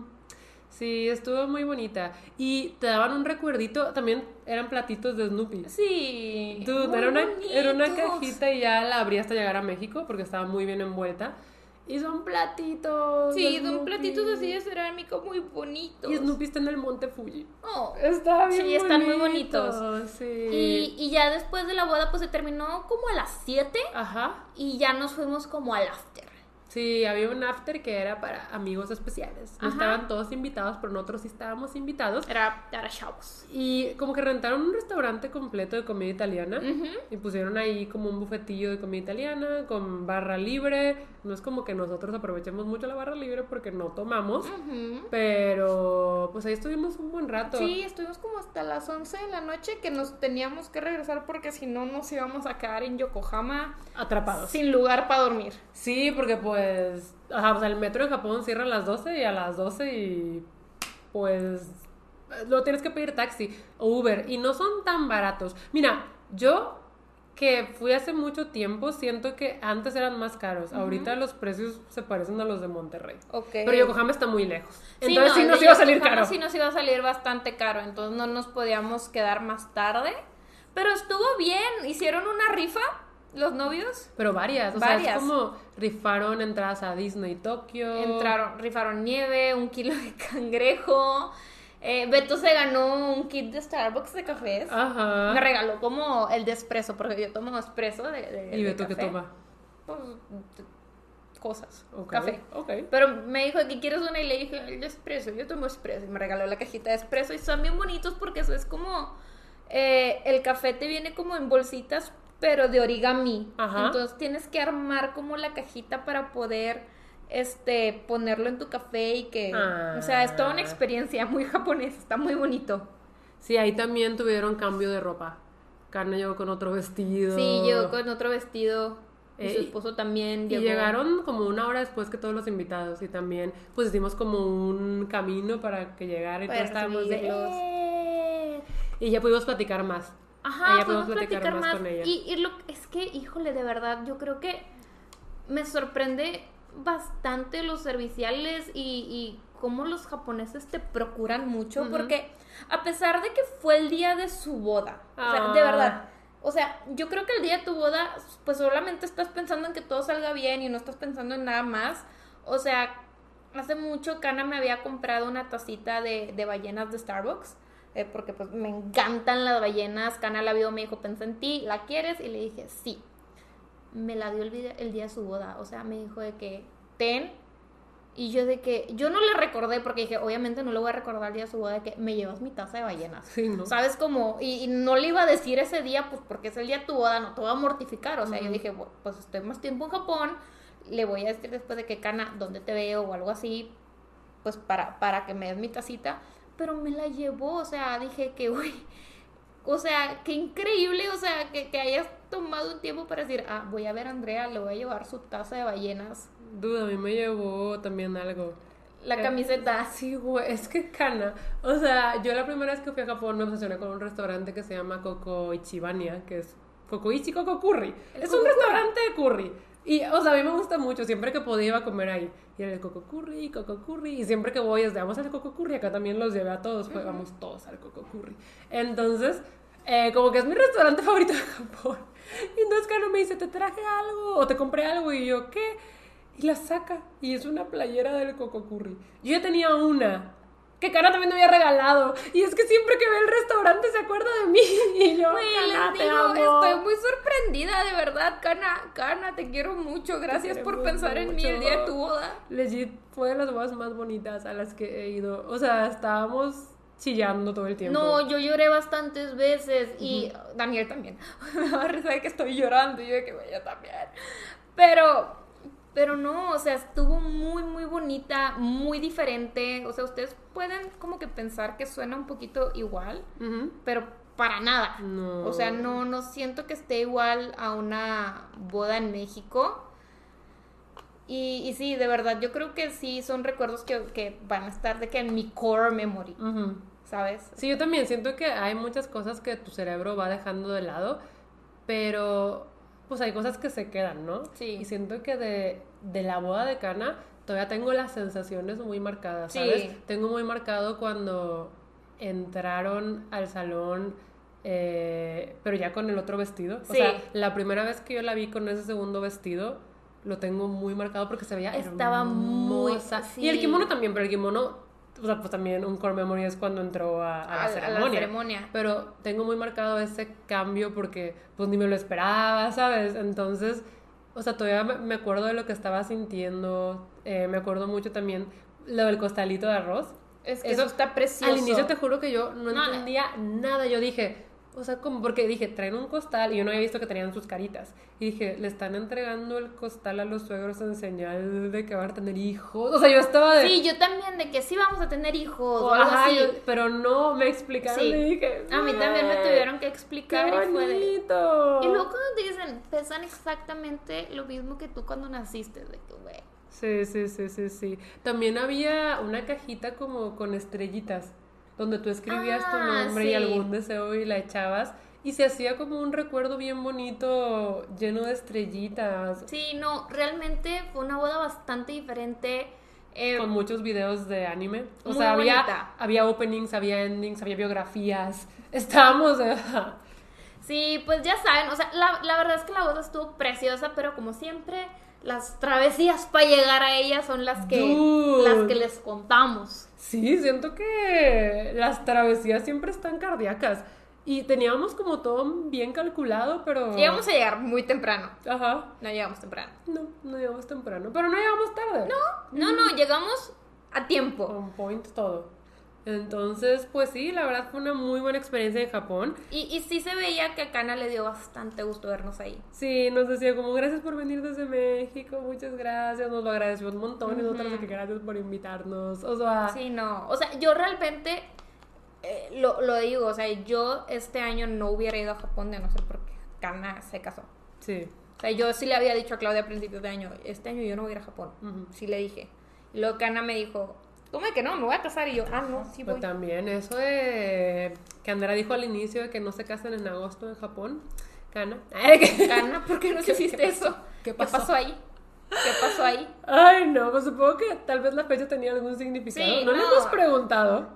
Sí, estuvo muy bonita. Y te daban un recuerdito, también eran platitos de Snoopy. Sí. Dude, muy era una, era una bonitos. cajita y ya la abrí hasta llegar a México porque estaba muy bien envuelta. Y son platitos. Sí, de son Snoopy. platitos así de cerámica muy bonitos. Y Snoopy está en el monte Fuji. Oh. Está bien Sí, están muy bonito, bonitos. Sí. Y, y ya después de la boda, pues se terminó como a las siete Ajá. y ya nos fuimos como al after. Sí, había un after que era para amigos especiales. No Ajá. estaban todos invitados, pero nosotros sí estábamos invitados. Era para chavos. Y como que rentaron un restaurante completo de comida italiana. Ujú. Y pusieron ahí como un bufetillo de comida italiana con barra libre. No es como que nosotros aprovechemos mucho la barra libre porque no tomamos. Ujú. Pero pues ahí estuvimos un buen rato. Sí, estuvimos como hasta las once de la noche que nos teníamos que regresar porque si no nos íbamos a quedar en Yokohama Atrapados. sin lugar para dormir. Sí, porque pues, ajá, o sea, el metro de Japón cierra a las doce y a las doce y pues lo tienes que pedir taxi o Uber y no son tan baratos. Mira, yo que fui hace mucho tiempo siento que antes eran más caros. Ahorita los precios se parecen a los de Monterrey. Ok. Pero Yokohama está muy lejos. Sí, Entonces sí el nos de iba a salir Yokohama caro. Sí nos iba a salir bastante caro, entonces no nos podíamos quedar más tarde. Pero estuvo bien, hicieron una rifa los novios. Pero varias, o sea, Varias. es como rifaron entradas a Disney Tokio. Entraron, rifaron nieve, un kilo de cangrejo. Eh, Beto se ganó un kit de Starbucks de cafés. Ajá. Me regaló como el de espresso, porque yo tomo espresso de, de ¿Y de Beto qué café. toma? Pues, t- cosas, Ok, café. ok. Pero me dijo que quieres una y le dije el de espresso, yo tomo espresso y me regaló la cajita de espresso y son bien bonitos porque eso es como eh, el café te viene como en bolsitas pero de origami. Ajá. Entonces tienes que armar como la cajita para poder este ponerlo en tu café y que Ah. o sea, es toda una experiencia muy japonesa, está muy bonito. Sí, ahí también tuvieron cambio de ropa. Carne llegó con otro vestido. Sí, llegó con otro vestido y Eh, su esposo también Y llegó. llegaron como una hora después que todos los invitados. Y también, pues hicimos como un camino para que llegara y Para todos estábamos de. recibirlos. "Eh". Y ya pudimos platicar más. Ajá, Ahí ya podemos podemos platicar platicar más más. con ella. Y, y lo, es que, híjole, de verdad, yo creo que me sorprende bastante los serviciales y, y cómo los japoneses te procuran mucho, Ujú. porque a pesar de que fue el día de su boda, o sea, Ah. de verdad, o sea, yo creo que el día de tu boda, pues solamente estás pensando en que todo salga bien y no estás pensando en nada más. O sea, hace mucho Kana me había comprado una tacita de, de ballenas de Starbucks. Eh, porque pues me encantan las ballenas. Kana la vio, me dijo, pensé en ti, ¿la quieres? Y le dije, sí. Me la dio el, video- el día de su boda. O sea, me dijo de que, ten. Y yo de que, yo no le recordé porque dije, obviamente no le voy a recordar el día de su boda de que me llevas mi taza de ballenas. Sí, ¿no? ¿Sabes cómo? Y, y no le iba a decir ese día, pues porque es el día de tu boda, no te voy a mortificar. O sea, yo Ujú. dije, bueno, pues estoy más tiempo en Japón, le voy a decir después de que, Kana, ¿dónde te veo? O algo así, pues para, para que me des mi tacita. Pero me la llevó, o sea, dije que, uy, o sea, qué increíble, o sea, que, que hayas tomado un tiempo para decir, ah, voy a ver a Andrea, le voy a llevar su taza de ballenas, Duda, a mí me llevó también algo. la Eh, camiseta. Sí, güey, es que Kana. O sea, yo la primera vez que fui a Japón me obsesioné con un restaurante que se llama Koko Ichibania, que es Kokoichi Koko Curry. El Es Koko un Curry. restaurante de curry. Y, o sea, a mí me gusta mucho, siempre que podía iba a comer ahí. Y era el Koko Curry, Koko Curry. Y siempre que voy es de, vamos al Koko Curry. Acá también los llevé a todos, pues vamos todos al Koko Curry. Entonces, eh, como que es mi restaurante favorito de Japón. Y entonces Kana me dice, te traje algo, o te compré algo. Y yo, ¿qué? Y la saca, y es una playera del Koko Curry. Yo ya tenía una, que Kana también me había regalado. Y es que siempre que ve el restaurante se acuerda de mí. Y yo, Güey, Kana, les te digo, amo. estoy muy sorprendida, de verdad, Kana, Kana, te quiero mucho, gracias por queremos pensar en mí el día de tu mucho. boda. Legit, fue de las bodas más bonitas a las que he ido. O sea, estábamos chillando todo el tiempo. No, yo lloré bastantes veces y Daniel también. Me da risa de que estoy llorando y yo de que vaya también. Pero, pero no, o sea, estuvo muy, muy bonita, muy diferente. O sea, ustedes pueden como que pensar que suena un poquito igual, Ujú. pero para nada. No. O sea, no, no siento que esté igual a una boda en México. Y, y sí, de verdad, yo creo que sí son recuerdos que, que van a estar de que en mi core memory, Uh-huh. ¿sabes? Sí, yo también siento que hay muchas cosas que tu cerebro va dejando de lado, pero pues hay cosas que se quedan, ¿no? Sí. Y siento que de, de la boda de Cana todavía tengo las sensaciones muy marcadas, ¿sabes? Sí. Tengo muy marcado cuando entraron al salón, eh, pero ya con el otro vestido. O Sí. sea, la primera vez que yo la vi con ese segundo vestido, lo tengo muy marcado porque se veía Estaba muy- hermosa. sí. Y el kimono también, pero el kimono, o sea, pues también un core memory es cuando entró a, a la A- a la ceremonia. ceremonia. Pero tengo muy marcado ese cambio porque pues ni me lo esperaba, ¿sabes? Entonces, o sea, todavía me, me acuerdo de lo que estaba sintiendo. Eh, me acuerdo mucho también lo del costalito de arroz. Es que eso, está precioso. Al inicio te juro que yo no No, entendía nada. Yo dije, o sea, como porque dije, traen un costal y yo no había visto que tenían sus caritas. Y dije, le están entregando el costal a los suegros en señal de que van a tener hijos. O sea, yo estaba de... Sí, yo también, de que sí vamos a tener hijos o o, algo ajá, así. yo- pero no me explicaron Sí. y dije, A mí también me "Güey, tuvieron que ¡Qué explicar y fue de... bonito! Y luego cuando te dicen, pesan exactamente lo mismo que tú cuando naciste, de que, güey. Sí, sí, sí, sí, sí. También había una cajita como con estrellitas, donde tú escribías tu Ah, nombre sí. y algún deseo y la echabas. Y se hacía como un recuerdo bien bonito, lleno de estrellitas, Sí, no, realmente fue una boda bastante diferente. eh, con muchos videos de anime. O Muy sea, había, bonita. había openings, había endings, había biografías. Estábamos... de- Sí, pues ya saben, o sea, la, la verdad es que la boda estuvo preciosa, pero como siempre, las travesías para llegar a ella son las que, Dude. las que les contamos. Sí, siento que las travesías siempre están cardíacas. Y teníamos como todo bien calculado, pero... Llegamos a llegar muy temprano. Ajá. No llegamos temprano. No, no llegamos temprano. Pero no llegamos tarde. No, no, llegamos a tiempo. On point todo. Entonces, pues sí, la verdad fue una muy buena experiencia en Japón. Y, y sí se veía que a Kana le dio bastante gusto vernos ahí. Sí, nos decía como gracias por venir desde México, muchas gracias, nos lo agradeció un montón y nosotros de que gracias por invitarnos. O sea, Sí, no. O sea, yo realmente eh, lo, lo digo, o sea, yo este año no hubiera ido a Japón de no ser porque Kana se casó. sí. O sea, yo sí le había dicho a Claudia a principios de año, este año yo no voy a ir a Japón. Ujú. Sí le dije. Y luego Kana me dijo, ¿cómo es que no? Me voy a casar. Y yo, ah, no, sí Pero voy. también eso de que Andrea dijo al inicio de que no se casan en agosto en Japón. Kana. Kana, ¿por qué no ¿Qué- hiciste qué eso? pasó? ¿Qué pasó? ahí? ¿Qué pasó ahí? Ay, no, pues supongo que tal vez la fecha tenía algún significado. Sí, no, le no. hemos preguntado.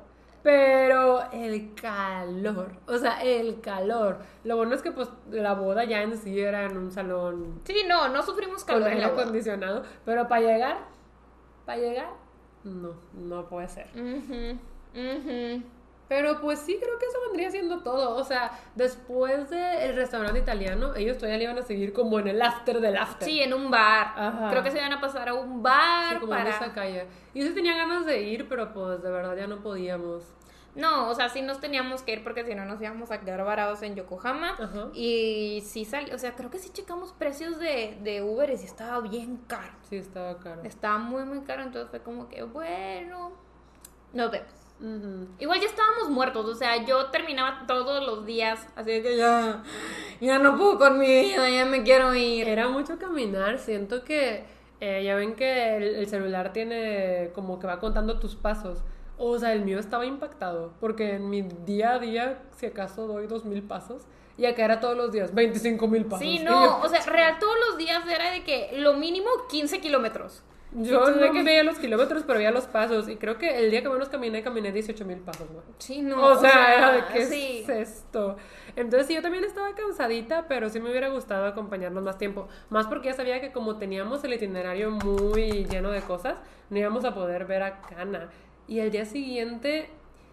Pero el calor, o sea, el calor. Lo bueno es que pues la boda ya en sí era en un salón Sí, no, no sufrimos con calor en aire la boda. acondicionado, pero para llegar, para llegar, no, no puede ser. Ujú, ujú. Pero pues sí, creo que eso vendría siendo todo. O sea, después del restaurante italiano, ellos todavía le iban a seguir como en el after del after. Sí, en un bar. Ajá. Creo que se iban a pasar a un bar Sí, como para... en esa calle. Y yo sí tenía ganas de ir, pero pues de verdad ya no podíamos. No, o sea, sí nos teníamos que ir porque si no nos íbamos a quedar varados en Yokohama. Ajá. Y sí salió, o sea, creo que sí checamos precios de, de Uber y sí estaba bien caro. Sí, estaba caro. Estaba muy, muy caro, entonces fue como que, bueno, nos vemos. Ujú. Igual ya estábamos muertos, o sea, yo terminaba todos los días, así de que ya, ya no puedo con mi vida, ya me quiero ir. Era mucho caminar, siento que eh, ya ven que el, el celular tiene como que va contando tus pasos. O sea, el mío estaba impactado, porque en mi día a día, si acaso doy dos mil pasos, y acá era todos los días, veinticinco mil pasos. Sí, Y no, yo, o sea, real todos los días era de que lo mínimo quince kilómetros. Yo Sí, no no. que veía los kilómetros, pero veía los pasos, y creo que el día que menos caminé, caminé dieciocho mil pasos, ¿no? Sí, no. O sea, era de ¿qué sí. es esto? Entonces sí, yo también estaba cansadita, pero sí me hubiera gustado acompañarnos más tiempo. Más porque ya sabía que como teníamos el itinerario muy lleno de cosas, no íbamos a poder ver a Kana. Y el día siguiente,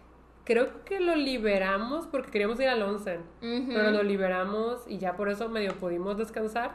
creo que lo liberamos porque queríamos ir al onsen. Ujú. Pero lo liberamos y ya por eso medio pudimos descansar.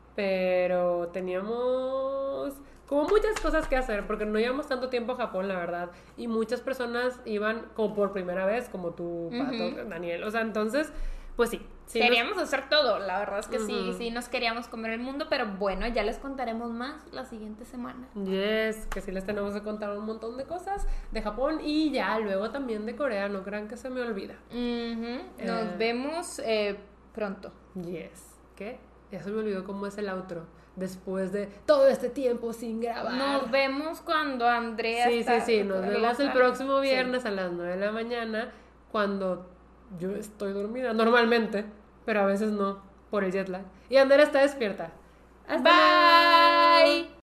Pero teníamos como muchas cosas que hacer porque no íbamos tanto tiempo a Japón, la verdad. Y muchas personas iban como por primera vez, como tú, Pato, Ujú. Daniel. O sea, entonces, pues sí, Sí, queríamos nos... hacer todo, la verdad es que uh-huh. sí, sí nos queríamos comer el mundo, pero bueno, ya les contaremos más la siguiente semana. Yes, que sí les tenemos que contar un montón de cosas de Japón y ya luego también de Corea, no crean que se me olvida. Uh-huh. Nos eh... vemos eh, pronto. Yes, ¿qué? Ya se me olvidó cómo es el outro. Después de todo este tiempo sin grabar. Nos vemos cuando Andrea Sí, está... sí, sí, nos vemos el próximo viernes sí. a las nueve de la mañana, cuando yo estoy dormida, normalmente, pero a veces no, por el jet lag. Y Andrea está despierta. Hasta Bye. Luego.